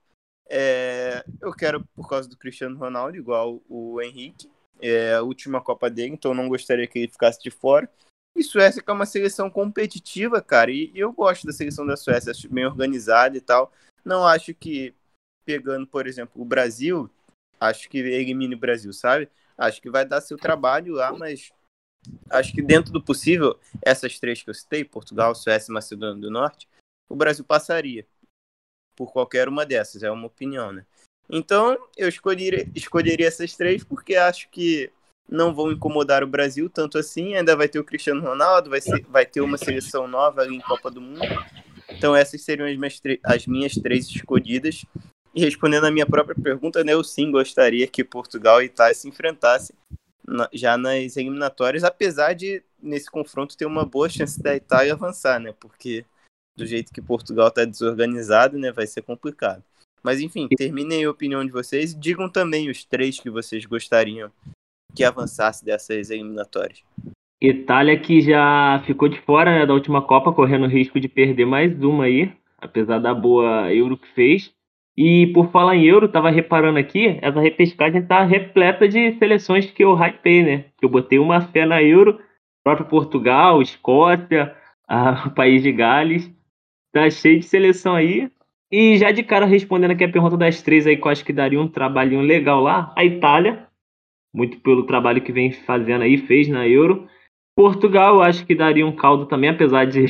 é, eu quero por causa do Cristiano Ronaldo, igual o Henrique. É a última Copa dele, então não gostaria que ele ficasse de fora. E Suécia, que é uma seleção competitiva, cara, e, e eu gosto da seleção da Suécia, acho bem organizada e tal. Não acho que, pegando, por exemplo, o Brasil, acho que elimine o Brasil, sabe? Acho que vai dar seu trabalho lá, mas acho que dentro do possível, essas três que eu citei, Portugal, Suécia e Macedônia do Norte, o Brasil passaria por qualquer uma dessas, é uma opinião, né? Então, eu escolheria, escolheria essas três porque acho que não vão incomodar o Brasil tanto assim. Ainda vai ter o Cristiano Ronaldo, vai, ser, vai ter uma seleção nova ali em Copa do Mundo. Então, essas seriam as minhas, as minhas três escolhidas. E respondendo a minha própria pergunta, né, eu sim gostaria que Portugal e Itália se enfrentassem na, já nas eliminatórias, apesar de, nesse confronto, ter uma boa chance da Itália avançar, né? Porque do jeito que Portugal está desorganizado, né, vai ser complicado. Mas, enfim, terminem a opinião de vocês e digam também os três que vocês gostariam que avançasse dessas eliminatórias. Itália que já ficou de fora, né, da última Copa, correndo risco de perder mais uma aí, apesar da boa Euro que fez. E por falar em Euro, tava reparando aqui, essa repescagem tá repleta de seleções que eu hypei, né? Que eu botei uma fé na Euro, próprio Portugal, Escócia, a, o País de Gales. Tá cheio de seleção aí. E já de cara respondendo aqui a pergunta das três aí, que eu acho que daria um trabalhinho legal lá, a Itália, muito pelo trabalho que vem fazendo aí, fez na Euro. Portugal, eu acho que daria um caldo também, apesar de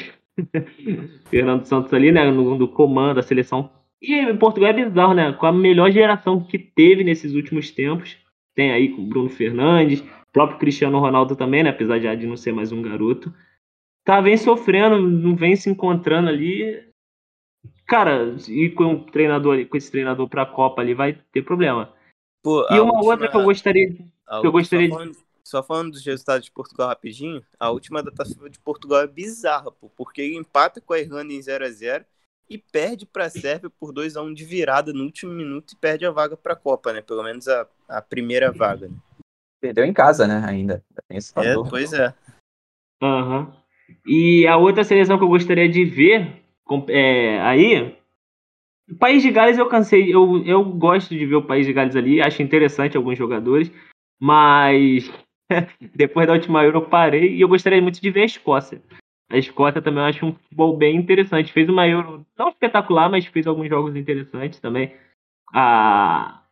Fernando Santos ali, né, no, no comando da seleção. E Portugal é bizarro, né, com a melhor geração que teve nesses últimos tempos. Tem aí com o Bruno Fernandes, próprio Cristiano Ronaldo também, né, apesar de não ser mais um garoto. Tá, vem sofrendo, não vem se encontrando ali. Cara, e com um treinador, com esse treinador pra Copa ali vai ter problema. Pô, E a uma outra que eu última. gostaria, que A, eu u- só, gostaria de... falando, só falando dos resultados de Portugal rapidinho, a última data FIFA de Portugal é bizarra, pô, porque ele empata com a Irlanda em zero a zero e perde pra Sérvia por dois a um de virada no último minuto e perde a vaga pra Copa, né? Pelo menos a, a primeira vaga, né? Perdeu em casa, né? Ainda. Tem esse É, fator. pois é. Aham. E a outra seleção que eu gostaria de ver com- é, aí, o País de Gales eu cansei, eu, eu gosto de ver o País de Gales ali, acho interessante alguns jogadores, mas depois da última Euro eu parei e eu gostaria muito de ver a Escócia. A Escócia também eu acho um futebol bem interessante. Fez uma Euro não espetacular, mas fez alguns jogos interessantes também. A...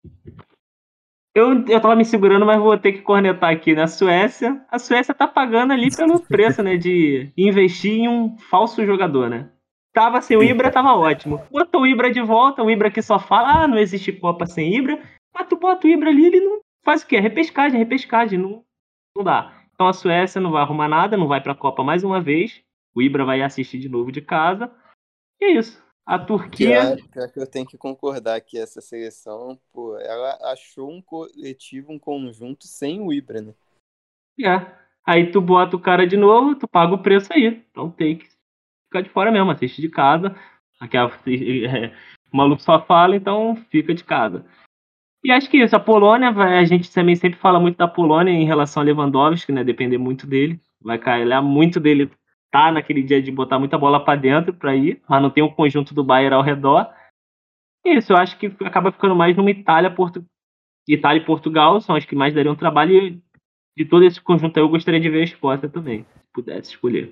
Eu, eu tava me segurando, mas vou ter que cornetar aqui na Suécia. A Suécia tá pagando ali pelo preço, né? De investir em um falso jogador, né? Tava sem o Ibra, tava ótimo. Bota o Ibra de volta, o Ibra que só fala, ah, não existe Copa sem Ibra. Mas tu bota o Ibra ali, ele não faz o quê? Repescagem, repescagem, não, não dá. Então a Suécia não vai arrumar nada, não vai pra Copa mais uma vez. O Ibra vai assistir de novo de casa. E é isso. A Pior, Turquia, pior que eu tenho que concordar que essa seleção, pô, ela achou um coletivo, um conjunto sem o Ibra, né? é. Aí tu bota o cara de novo, tu paga o preço aí. Então tem que ficar de fora mesmo, assiste de casa. Aquela, é, o maluco só fala, então fica de casa. E acho que isso, a Polônia, vai- a gente também sempre fala muito da Polônia em relação a Lewandowski, né? Depender muito dele. Vai calhar muito dele tá naquele dia de botar muita bola pra dentro pra ir, mas não tem o conjunto do Bayern ao redor. E isso, eu acho que acaba ficando mais numa Itália, Portu... Itália e Portugal, são as que mais dariam trabalho. E de todo esse conjunto aí, eu gostaria de ver a Escócia também, se pudesse escolher.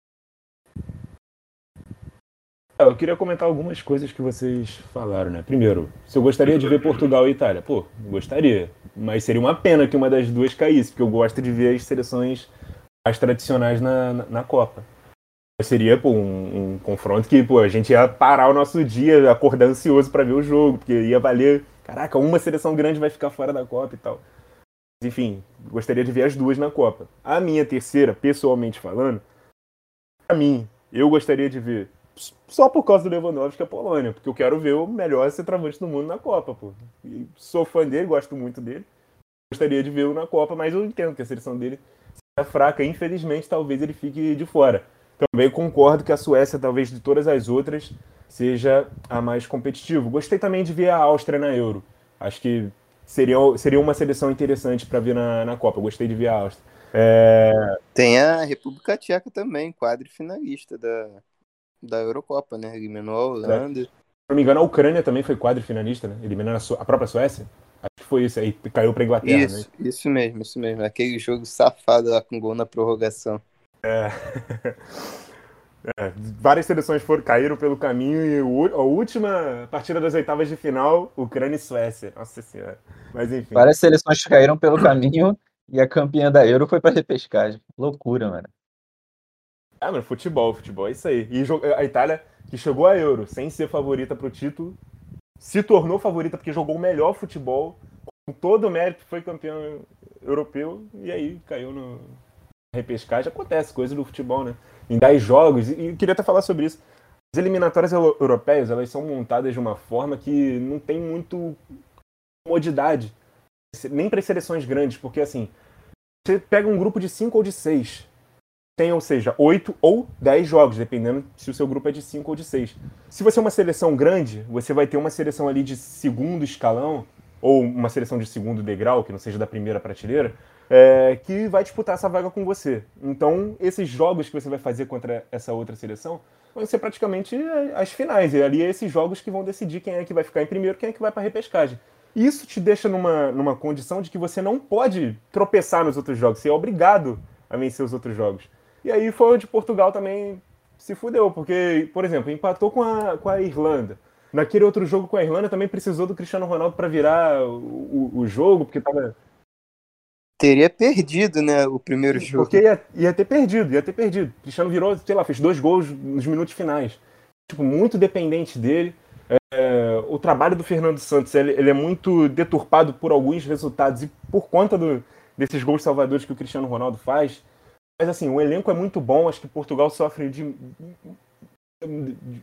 É, eu queria comentar algumas coisas que vocês falaram, né? Primeiro, se eu gostaria de ver Portugal e Itália. Pô, gostaria. Mas seria uma pena que uma das duas caísse, porque eu gosto de ver as seleções mais tradicionais na, na, na Copa. Seria, pô, um, um confronto que, pô, a gente ia parar o nosso dia, acordar ansioso para ver o jogo, porque ia valer, caraca, uma seleção grande vai ficar fora da Copa e tal. Enfim, gostaria de ver as duas na Copa. A minha terceira, pessoalmente falando, pra mim, eu gostaria de ver, só por causa do Lewandowski, a Polônia, porque eu quero ver o melhor centroavante do mundo na Copa, pô. E sou fã dele, gosto muito dele. Gostaria de vê-lo na Copa, mas eu entendo que a seleção dele é fraca, infelizmente, talvez ele fique de fora. Também concordo que a Suécia, talvez de todas as outras, seja a mais competitiva. Gostei também de ver a Áustria na Euro. Acho que seria, seria uma seleção interessante para ver na, na Copa. Gostei de ver a Áustria. É... Tem a República Tcheca também, quadrifinalista da, da Eurocopa, né? Eliminou a Holanda. Se não me engano, a Ucrânia também foi quadrifinalista, né? Eliminando a, Su- a própria Suécia. Acho que foi isso aí, caiu para a Inglaterra, Isso, né? isso mesmo, isso mesmo. Aquele jogo safado lá com gol na prorrogação. É. É, várias seleções foram, caíram pelo caminho e o, a última partida das oitavas de final, Ucrânia e Suécia. Nossa senhora. Mas enfim. Várias seleções caíram pelo caminho e a campeã da Euro foi pra repescagem. Loucura, mano. Ah, mano, futebol, futebol, é isso aí. E a Itália, que chegou à Euro sem ser favorita pro título, se tornou favorita porque jogou o melhor futebol, com todo o mérito, foi campeão europeu, e aí caiu no repescagem. Acontece, coisa do futebol, né? Em dez jogos, e eu queria até falar sobre isso. As eliminatórias europeias, elas são montadas de uma forma que não tem muito comodidade, nem para as seleções grandes, porque assim, você pega um grupo de cinco ou de seis, tem, ou seja, oito ou dez jogos, dependendo se o seu grupo é de cinco ou de seis. Se você é uma seleção grande, você vai ter uma seleção ali de segundo escalão, ou uma seleção de segundo degrau, que não seja da primeira prateleira, é, que vai disputar essa vaga com você. Então, esses jogos que você vai fazer contra essa outra seleção vão ser praticamente as finais. E ali é esses jogos que vão decidir quem é que vai ficar em primeiro, quem é que vai para a repescagem. Isso te deixa numa, numa condição de que você não pode tropeçar nos outros jogos, você é obrigado a vencer os outros jogos. E aí foi onde Portugal também se fudeu, porque, por exemplo, empatou com a, com a Irlanda. Naquele outro jogo com a Irlanda também precisou do Cristiano Ronaldo para virar o, o, o jogo, porque tava... Teria perdido, né, o primeiro jogo. Porque ia, ia ter perdido, ia ter perdido. O Cristiano virou, sei lá, fez dois gols nos minutos finais. Tipo, muito dependente dele. É, o trabalho do Fernando Santos, ele, ele é muito deturpado por alguns resultados e por conta do, desses gols salvadores que o Cristiano Ronaldo faz. Mas assim, o elenco é muito bom, acho que Portugal sofre de, de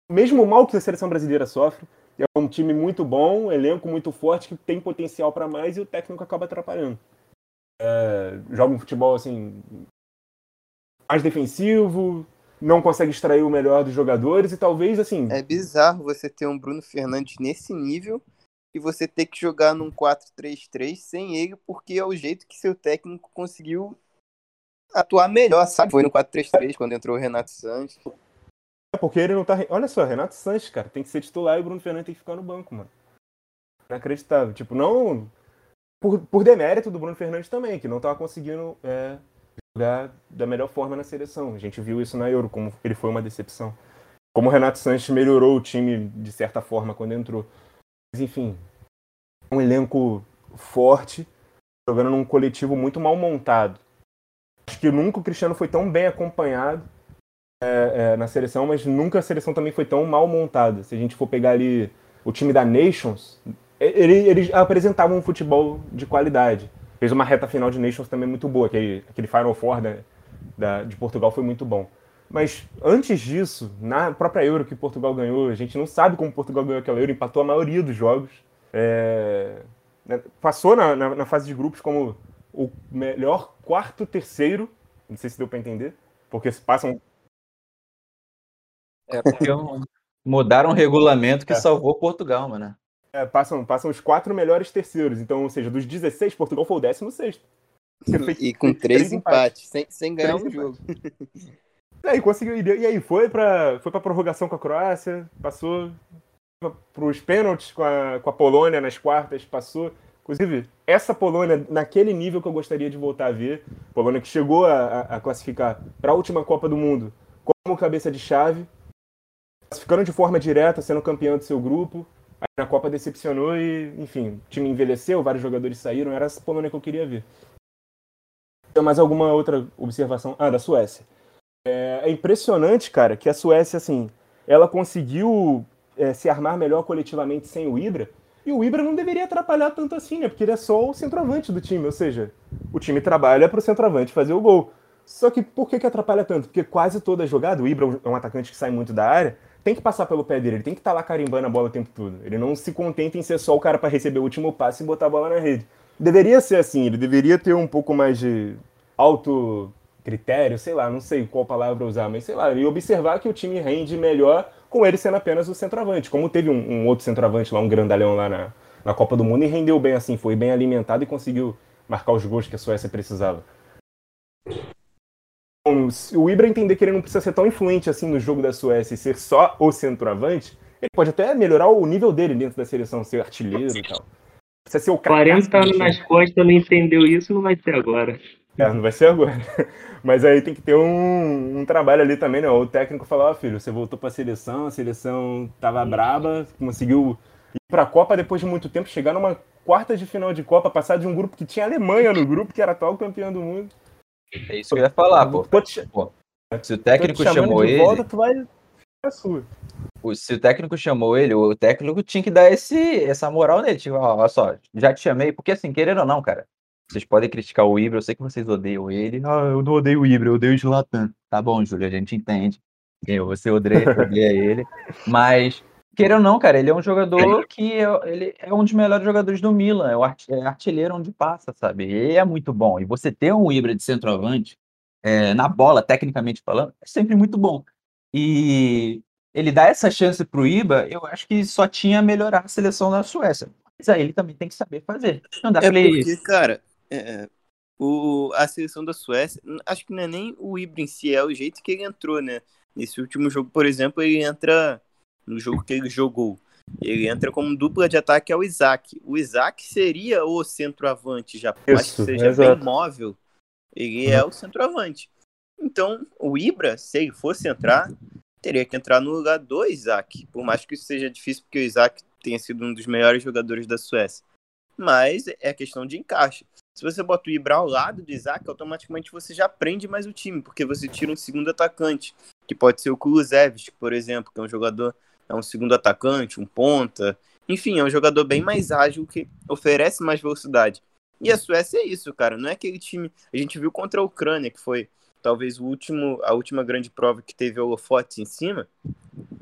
mesmo mal que a seleção brasileira sofre, é um time muito bom, um elenco muito forte, que tem potencial para mais e o técnico acaba atrapalhando. É, joga um futebol assim mais defensivo, não consegue extrair o melhor dos jogadores e talvez assim... É bizarro você ter um Bruno Fernandes nesse nível e você ter que jogar num quatro três três sem ele, porque é o jeito que seu técnico conseguiu atuar melhor, sabe? Foi no quatro três três quando entrou o Renato Sanches. É porque ele não tá... Olha só, Renato Sanches, cara, tem que ser titular e o Bruno Fernandes tem que ficar no banco, mano. Inacreditável. Tipo, não... Por, por demérito do Bruno Fernandes também, que não tava conseguindo é, jogar da melhor forma na seleção. A gente viu isso na Euro, como ele foi uma decepção. Como o Renato Sanches melhorou o time de certa forma quando entrou. Mas, enfim, um elenco forte, jogando num coletivo muito mal montado. Acho que nunca o Cristiano foi tão bem acompanhado é, é, na seleção, mas nunca a seleção também foi tão mal montada. Se a gente for pegar ali o time da Nations, ele, eles apresentavam um futebol de qualidade. Fez uma reta final de Nations também muito boa, aquele, aquele Final Four da, da, de Portugal foi muito bom. Mas antes disso, na própria Euro que Portugal ganhou, a gente não sabe como Portugal ganhou aquela Euro, empatou a maioria dos jogos. É, né, passou na, na, na fase de grupos como o melhor quarto terceiro, não sei se deu para entender, porque se passam... É porque mudaram o regulamento que É. salvou Portugal, mano. É, passam, passam os quatro melhores terceiros, então, ou seja, dos dezesseis, Portugal foi o décimo sexto. E com três empates, sem, sem ganhar um jogo. E aí, conseguiu, e aí foi para foi pra prorrogação com a Croácia, passou para os pênaltis com a, com a Polônia nas quartas, passou. Inclusive, essa Polônia, naquele nível que eu gostaria de voltar a ver, Polônia que chegou a, a, a classificar para a última Copa do Mundo como cabeça de chave, classificando de forma direta, sendo campeão do seu grupo. Aí na Copa decepcionou e, enfim, o time envelheceu, vários jogadores saíram, era essa Polônia que eu queria ver. Tem mais alguma outra observação? Ah, da Suécia. É, é impressionante, cara, que a Suécia, assim, ela conseguiu é, se armar melhor coletivamente sem o Ibra, e o Ibra não deveria atrapalhar tanto assim, né? Porque ele é só o centroavante do time, ou seja, o time trabalha para o centroavante fazer o gol. Só que por que que atrapalha tanto? Porque quase toda jogada, o Ibra é um atacante que sai muito da área, tem que passar pelo pé dele, ele tem que estar lá carimbando a bola o tempo todo. Ele não se contenta em ser só o cara para receber o último passe e botar a bola na rede. Deveria ser assim, ele deveria ter um pouco mais de auto critério, sei lá, não sei qual palavra usar, mas sei lá, e observar que o time rende melhor com ele sendo apenas o centroavante. Como teve um, um outro centroavante lá, um grandalhão lá na, na Copa do Mundo e rendeu bem assim, foi bem alimentado e conseguiu marcar os gols que a Suécia precisava. Então, se o Ibra entender que ele não precisa ser tão influente assim no jogo da Suécia e ser só o centroavante, ele pode até melhorar o nível dele dentro da seleção, ser artilheiro e tal. Precisa ser o cara. quarenta anos nas costas, não entendeu isso, não vai ser agora. É, não vai ser agora. Mas aí tem que ter um, um trabalho ali também, né? O técnico falar, ó, oh, filho, você voltou pra seleção, a seleção tava braba, conseguiu ir pra Copa depois de muito tempo, chegar numa quarta de final de Copa, passar de um grupo que tinha a Alemanha no grupo, que era atual campeão do mundo. É isso que eu ia falar, pô. Te... pô se o técnico chamou ele... Volta, tu vai... É sua. Se o técnico chamou ele, o técnico tinha que dar esse, essa moral nele. Tipo, ó, olha só, já te chamei, porque assim, querendo ou não, cara, vocês podem criticar o Ibra, eu sei que vocês odeiam ele. Ah, eu não odeio o Ibra, eu odeio o Zlatan. Tá bom, Júlio, a gente entende. Eu, você odeia, odeia ele. Mas, querendo ou não, cara, ele é um jogador que é, ele é um dos melhores jogadores do Milan. É o art, é artilheiro onde passa, sabe? Ele é muito bom. E você ter um Ibra de centroavante, é, na bola, tecnicamente falando, é sempre muito bom. E ele dá essa chance pro Ibra, eu acho que só tinha a melhorar a seleção da Suécia. Mas aí ele também tem que saber fazer. Não dá é pra ele... porque, cara, é, o, a seleção da Suécia, acho que não é nem o Ibra em si, é o jeito que ele entrou, né? Nesse último jogo, por exemplo, ele entra no jogo que ele jogou. Ele entra como dupla de ataque ao Isaac. O Isaac seria o centroavante, já por mais que seja exato. bem móvel, ele é o centroavante. Então, o Ibra, se ele fosse entrar, teria que entrar no lugar do Isaac. Por mais que isso seja difícil, porque o Isaac tenha sido um dos melhores jogadores da Suécia. Mas é questão de encaixe. Se você bota o Ibra ao lado do Isaac, automaticamente você já prende mais o time, porque você tira um segundo atacante, que pode ser o Kulusevski, por exemplo, que é um jogador, é um segundo atacante, um ponta. Enfim, é um jogador bem mais ágil, que oferece mais velocidade. E a Suécia é isso, cara. Não é aquele time... A gente viu contra a Ucrânia, que foi talvez o último, a última grande prova que teve holofotes em cima,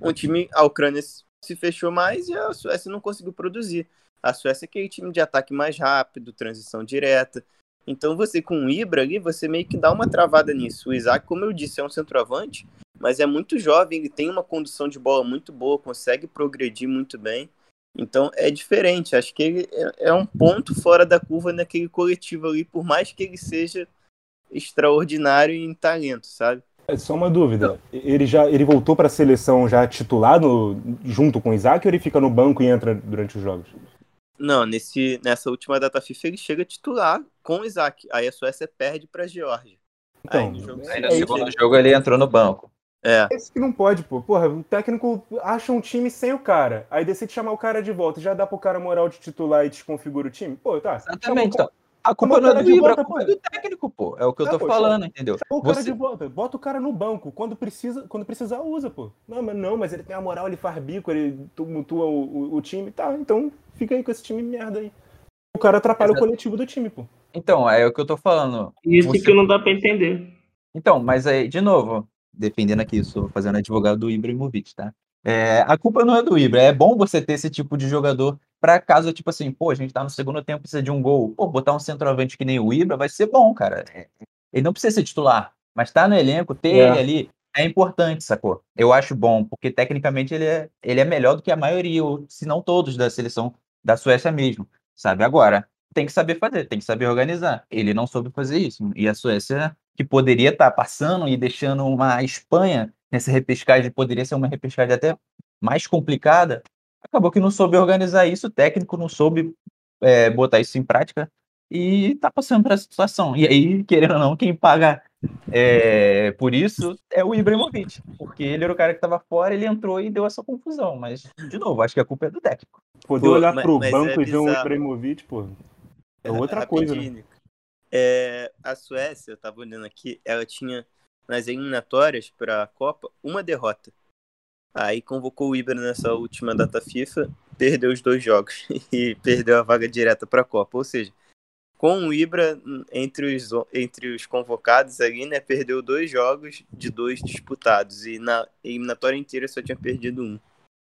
um time, a Ucrânia se fechou mais e a Suécia não conseguiu produzir. A Suécia é aquele time de ataque mais rápido, transição direta. Então você com o Ibra ali, você meio que dá uma travada nisso. O Isaac, como eu disse, é um centroavante, mas é muito jovem, ele tem uma condução de bola muito boa, consegue progredir muito bem. Então é diferente, acho que ele é um ponto fora da curva naquele coletivo ali, por mais que ele seja extraordinário em talento, sabe? É só uma dúvida, ele já ele voltou para a seleção já titulado junto com o Isaac ou ele fica no banco e entra durante os jogos? Não, nesse, nessa última data FIFA ele chega titular com o Isaac, aí a Suécia perde para a Geórgia. Então, aí no jogo Aí no é segundo seguinte, jogo ele entrou no banco. É, esse que não pode, pô. Porra, o técnico acha um time sem o cara, aí decide chamar o cara de volta, já dá pro cara moral de titular e desconfigura o time? Pô, tá. Exatamente. Chama o Então, a culpa Chama o não é cara do de Ibra, a volta, culpa é pô. do técnico, pô. É o que eu Ah, tô pô, falando, entendeu? Chama o cara Você... de volta, bota o cara no banco. Quando precisa, quando precisar, usa, pô. Não, mas não, mas ele tem a moral, ele faz bico, ele tumultua o, o, o time. Tá, então fica aí com esse time merda aí. O cara atrapalha Exato. o coletivo do time, pô. Então, é o que eu tô falando. Isso Você... que não dá pra entender. Então, mas aí, de novo, defendendo aqui, sou fazendo advogado do Ibrahimovic, tá? É, a culpa não é do Ibra. É bom você ter esse tipo de jogador para caso, tipo assim, pô, a gente tá no segundo tempo, precisa de um gol. Pô, botar um centroavante que nem o Ibra vai ser bom, cara. É, ele não precisa ser titular, mas tá no elenco, ter É. ele ali é importante, sacou? Eu acho bom, porque tecnicamente ele é, ele é melhor do que a maioria, ou se não todos, da seleção da Suécia mesmo, sabe? Agora, tem que saber fazer, tem que saber organizar. Ele não soube fazer isso. E a Suécia, que poderia estar passando e deixando uma Espanha nessa repescagem, poderia ser uma repescagem até mais complicada, acabou que não soube organizar isso, o técnico não soube é, botar isso em prática e tá passando por essa situação. E aí, querendo ou não, quem paga é, por isso é o Ibrahimovic, porque ele era o cara que estava fora, ele entrou e deu essa confusão. Mas, de novo, acho que a culpa é do técnico. Poder Pô, olhar mas, pro mas banco é e ver um bizarro. Ibrahimovic, pô, é outra coisa, né? Rapidinho, Nico. É, a Suécia, eu tava olhando aqui, ela tinha nas eliminatórias para a Copa uma derrota. Aí convocou o Ibra nessa última data FIFA, perdeu os dois jogos e perdeu a vaga direta para a Copa. Ou seja, com o Ibra entre os, entre os convocados ali, né, perdeu dois jogos de dois disputados e na eliminatória inteira só tinha perdido um.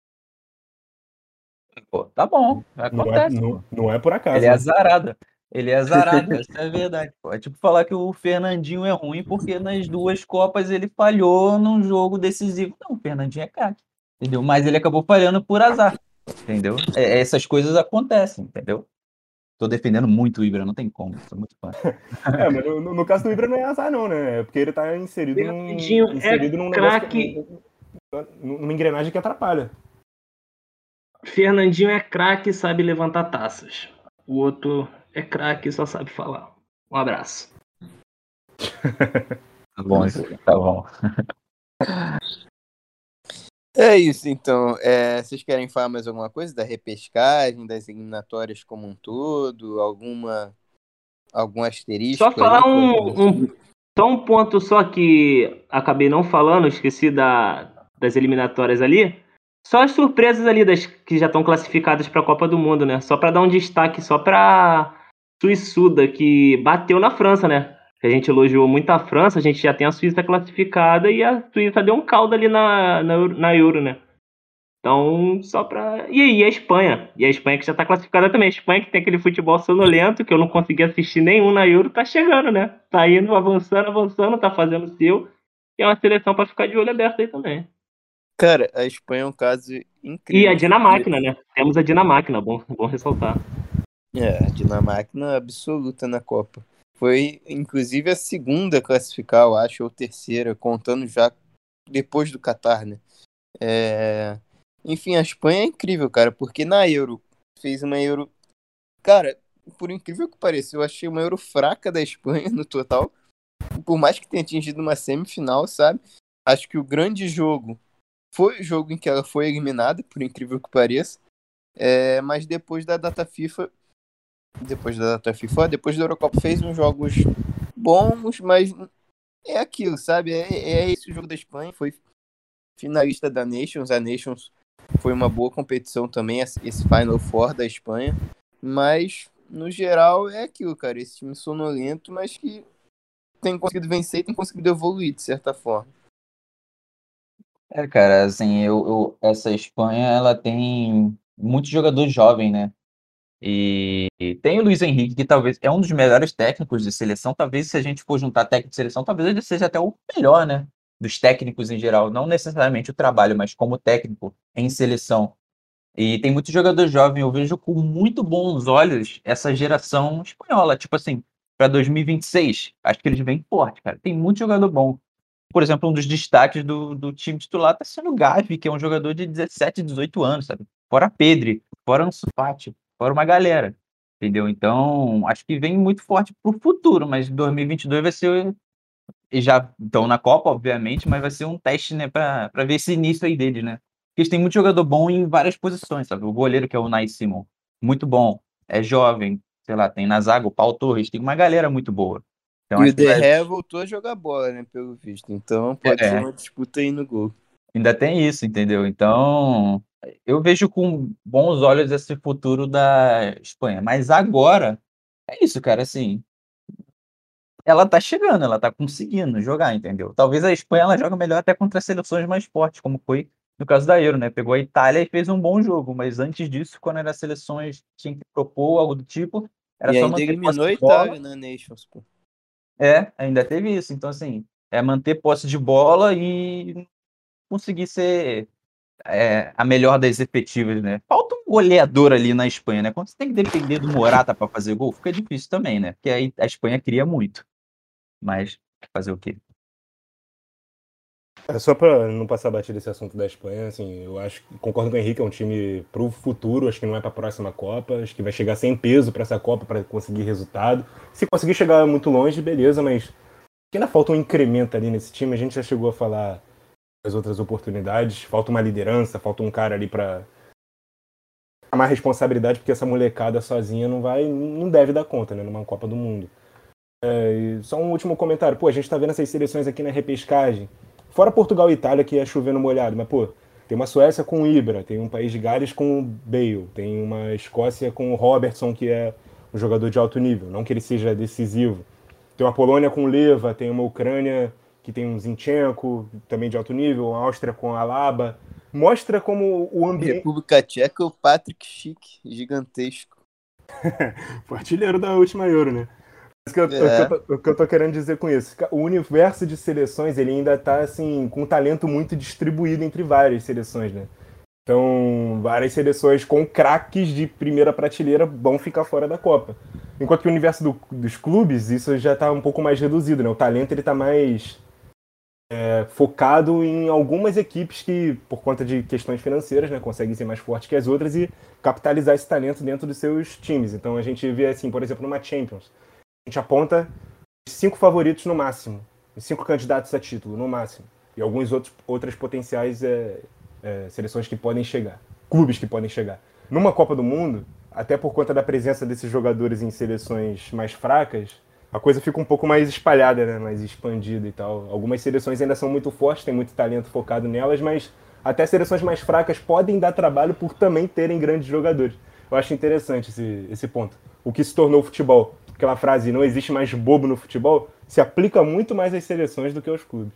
Pô, tá bom, Não é, acontece. não, Pô. não é por acaso, Ele é né? azarado. Ele é azarado, essa é a verdade. Pô. É tipo falar que o Fernandinho é ruim porque nas duas Copas ele falhou num jogo decisivo. Não, o Fernandinho é craque, entendeu? Mas ele acabou falhando por azar, entendeu? É, essas coisas acontecem, entendeu? Tô defendendo muito o Ibra, não tem como, sou muito fã. É, mas no, no caso do Ibra não é azar, não, né? É porque ele tá inserido num, Fernandinho é inserido num negócio, craque. que, numa engrenagem que atrapalha. Fernandinho é craque e sabe levantar taças. O outro é craque e só sabe falar. Um abraço. Tá bom, Júlio, tá bom. É isso, então. É, vocês querem falar mais alguma coisa da repescagem, das eliminatórias como um todo? Alguma, algum asterisco Só falar aí? um, um, só um ponto só que acabei não falando, esqueci da, das eliminatórias ali. Só as surpresas ali das que já estão classificadas para a Copa do Mundo, né? Só para dar um destaque só para Suissuda, que bateu na França, né? A gente elogiou muito a França, a gente já tem a Suíça classificada e a Suíça deu um caldo ali na, na, na Euro, né? Então, só pra. E aí, a Espanha? E a Espanha que já tá classificada também. A Espanha que tem aquele futebol sonolento, que eu não consegui assistir nenhum na Euro, tá chegando, né? Tá indo, avançando, avançando, tá fazendo o seu. E é uma seleção pra ficar de olho aberto aí também. Cara, a Espanha é um caso incrível. E a Dinamarca, né? Temos a Dinamarca, bom, bom ressaltar. É, a Dinamarca absoluta na Copa. Foi, inclusive, a segunda a classificar, eu acho, ou terceira, contando já depois do Catar, né? É... Enfim, a Espanha é incrível, cara, porque na Euro fez uma Euro... Cara, por incrível que pareça, eu achei uma Euro fraca da Espanha no total. Por mais que tenha atingido uma semifinal, sabe? Acho que o grande jogo foi o jogo em que ela foi eliminada, por incrível que pareça. É... Mas depois da data FIFA... Depois da data FIFA, depois da Eurocopa fez uns jogos bons, mas é aquilo, sabe? É, é esse o jogo da Espanha, foi finalista da Nations, a Nations foi uma boa competição também, esse Final Four da Espanha, mas no geral é aquilo, cara, esse time sonolento, mas que tem conseguido vencer e tem conseguido evoluir de certa forma. É, cara, assim, eu, eu- essa Espanha, ela tem muitos jogadores jovens, né? E, e tem o Luiz Henrique, que talvez é um dos melhores técnicos de seleção. Talvez, se a gente for juntar técnico de seleção, talvez ele seja até o melhor, né? Dos técnicos em geral. Não necessariamente o trabalho, mas como técnico em seleção. E tem muito jogador jovem. Eu vejo com muito bons olhos essa geração espanhola. Tipo assim, para dois mil e vinte e seis, acho que eles vêm forte, cara. Tem muito jogador bom. Por exemplo, um dos destaques do, do time titular tá sendo o Gavi, que é um jogador de dezessete, dezoito anos, sabe? Fora Pedri, fora Ansu Fati, fora uma galera, entendeu? Então, acho que vem muito forte pro futuro, mas dois mil e vinte e dois vai ser, e já estão na Copa, obviamente, mas vai ser um teste, né, pra, pra ver esse início aí deles, né? Porque eles têm muito jogador bom em várias posições, sabe? O goleiro, que é o Unai Simon, muito bom, é jovem, sei lá, tem na zaga o Pau Torres, tem uma galera muito boa. Então, E o acho que vai... Derré voltou a jogar bola, né, pelo visto. Então pode ser É, uma disputa aí no gol. ainda tem isso, entendeu? Então, eu vejo com bons olhos esse futuro da Espanha. Mas agora, é isso, cara, assim, ela tá chegando, ela tá conseguindo jogar, entendeu? Talvez a Espanha ela joga melhor até contra seleções mais fortes, como foi no caso da Euro, né? Pegou a Itália e fez um bom jogo, mas antes disso, quando era seleções tinha que propor algo do tipo, era E só ainda manter posse eliminou a de bola. Itália na Nations, pô. É, ainda teve isso. Então, assim, é manter posse de bola e conseguir ser é, a melhor das efetivas, né? Falta um goleador ali na Espanha, né? Quando você tem que depender do Morata para fazer gol, fica difícil também, né? Porque aí a Espanha cria muito. Mas fazer o quê? É só para não passar batida esse assunto da Espanha, assim, eu acho, concordo com o Henrique, é um time pro futuro, acho que não é para a próxima Copa, acho que vai chegar sem peso para essa Copa para conseguir resultado. Se conseguir chegar muito longe, beleza, mas ainda falta um incremento ali nesse time, a gente já chegou a falar das outras oportunidades, falta uma liderança, falta um cara ali para tomar responsabilidade, porque essa molecada sozinha não vai, não deve dar conta, né, numa Copa do Mundo. É, e só um último comentário, pô, a gente tá vendo essas seleções aqui na repescagem, fora Portugal e Itália, que é chovendo molhado, mas, pô, tem uma Suécia com o Ibra, tem um País de Gales com o Bale, tem uma Escócia com o Robertson, que é um jogador de alto nível, não que ele seja decisivo. Tem uma Polônia com o Leva, tem uma Ucrânia que tem um Zinchenko, também de alto nível, a Áustria com a Alaba. Mostra como o ambiente... República Tcheca, o Patrick Schick, gigantesco. O artilheiro da última Euro, né? O que, eu, o, que eu É. tô, o que eu tô querendo dizer com isso? O universo de seleções, ele ainda tá, assim, com um talento muito distribuído entre várias seleções, né? Então, várias seleções com craques de primeira prateleira vão ficar fora da Copa. Enquanto que o universo do, dos clubes, isso já tá um pouco mais reduzido, né? O talento, ele tá mais é, focado em algumas equipes que, por conta de questões financeiras, né, conseguem ser mais fortes que as outras e capitalizar esse talento dentro dos seus times. Então, a gente vê, assim, por exemplo, numa Champions, a gente aponta os cinco favoritos no máximo, os cinco candidatos a título no máximo, e alguns outros outras potenciais é, é, seleções que podem chegar, clubes que podem chegar. Numa Copa do Mundo, até por conta da presença desses jogadores em seleções mais fracas, a coisa fica um pouco mais espalhada, né? Mais expandida e tal. Algumas seleções ainda são muito fortes, tem muito talento focado nelas, mas até seleções mais fracas podem dar trabalho por também terem grandes jogadores. Eu acho interessante esse, esse ponto. O que se tornou o futebol. Aquela frase, não existe mais bobo no futebol, se aplica muito mais às seleções do que aos clubes.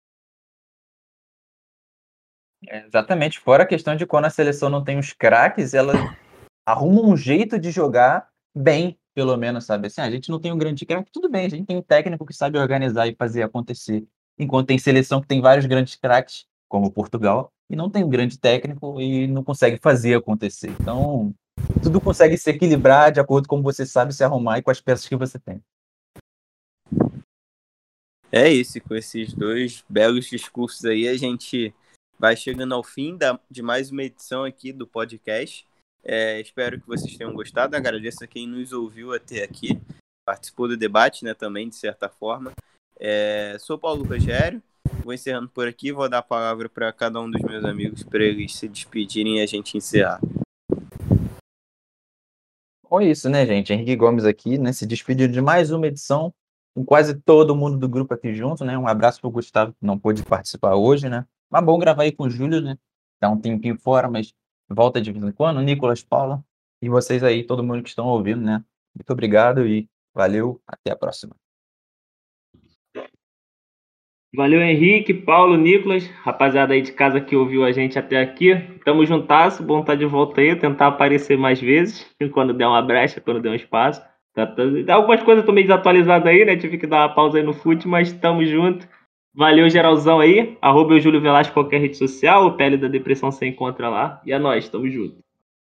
É, exatamente. Fora a questão de quando a seleção não tem os craques, ela arruma um jeito de jogar bem, pelo menos, sabe? Assim, a gente não tem um grande craque, tudo bem, a gente tem um técnico que sabe organizar e fazer acontecer. Enquanto tem seleção que tem vários grandes craques, como Portugal, e não tem um grande técnico e não consegue fazer acontecer. Então, tudo consegue se equilibrar de acordo com como você sabe se arrumar e com as peças que você tem. É isso, com esses dois belos discursos aí, a gente vai chegando ao fim da, de mais uma edição aqui do podcast. É, espero que vocês tenham gostado. Agradeço a quem nos ouviu até aqui, participou do debate, né, também, de certa forma. É, sou Paulo Rogério, vou encerrando por aqui, vou dar a palavra para cada um dos meus amigos para eles se despedirem e a gente encerrar. Bom, é isso, né, gente? Henrique Gomes aqui, né, se despedindo de mais uma edição, com quase todo mundo do grupo aqui junto, né? Um abraço para o Gustavo, que não pôde participar hoje, né? Mas bom gravar aí com o Júlio, né? Dá um tempinho fora, mas volta de vez em quando, Nicolas, Paula, e vocês aí, todo mundo que estão ouvindo, né? Muito obrigado e valeu, até a próxima. Valeu, Henrique, Paulo, Nicolas, rapaziada aí de casa que ouviu a gente até aqui. Tamo juntasso, bom estar de volta aí, tentar aparecer mais vezes, quando der uma brecha, quando der um espaço. Tá, tá, algumas coisas eu tô meio desatualizado aí, né? Tive que dar uma pausa aí no fute, mas tamo junto. Valeu, geralzão aí. Arroba eu, Júlio Velasco, qualquer rede social. O Pele da Depressão você encontra lá. E é nóis, tamo junto.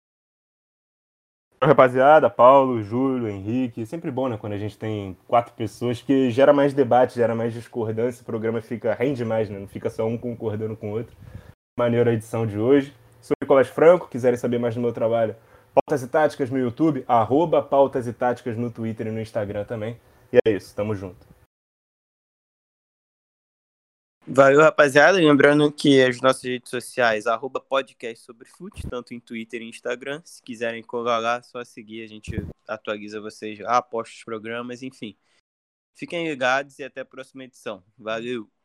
Rapaziada, Paulo, Júlio, Henrique, sempre bom, né, quando a gente tem quatro pessoas, que gera mais debate, gera mais discordância, o programa fica, rende mais, né, não fica só um concordando com o outro. Maneiro a edição de hoje. Sou Nicolas Franco, quiserem saber mais do meu trabalho, Pautas e Táticas no YouTube, arroba Pautas e Táticas no Twitter e no Instagram também. E é isso, tamo junto. Valeu, rapaziada. Lembrando que as nossas redes sociais, arroba podcast sobre fute, tanto em Twitter e Instagram. Se quiserem colar lá, é só seguir, a gente atualiza vocês lá, posta os programas, enfim. Fiquem ligados e até a próxima edição. Valeu!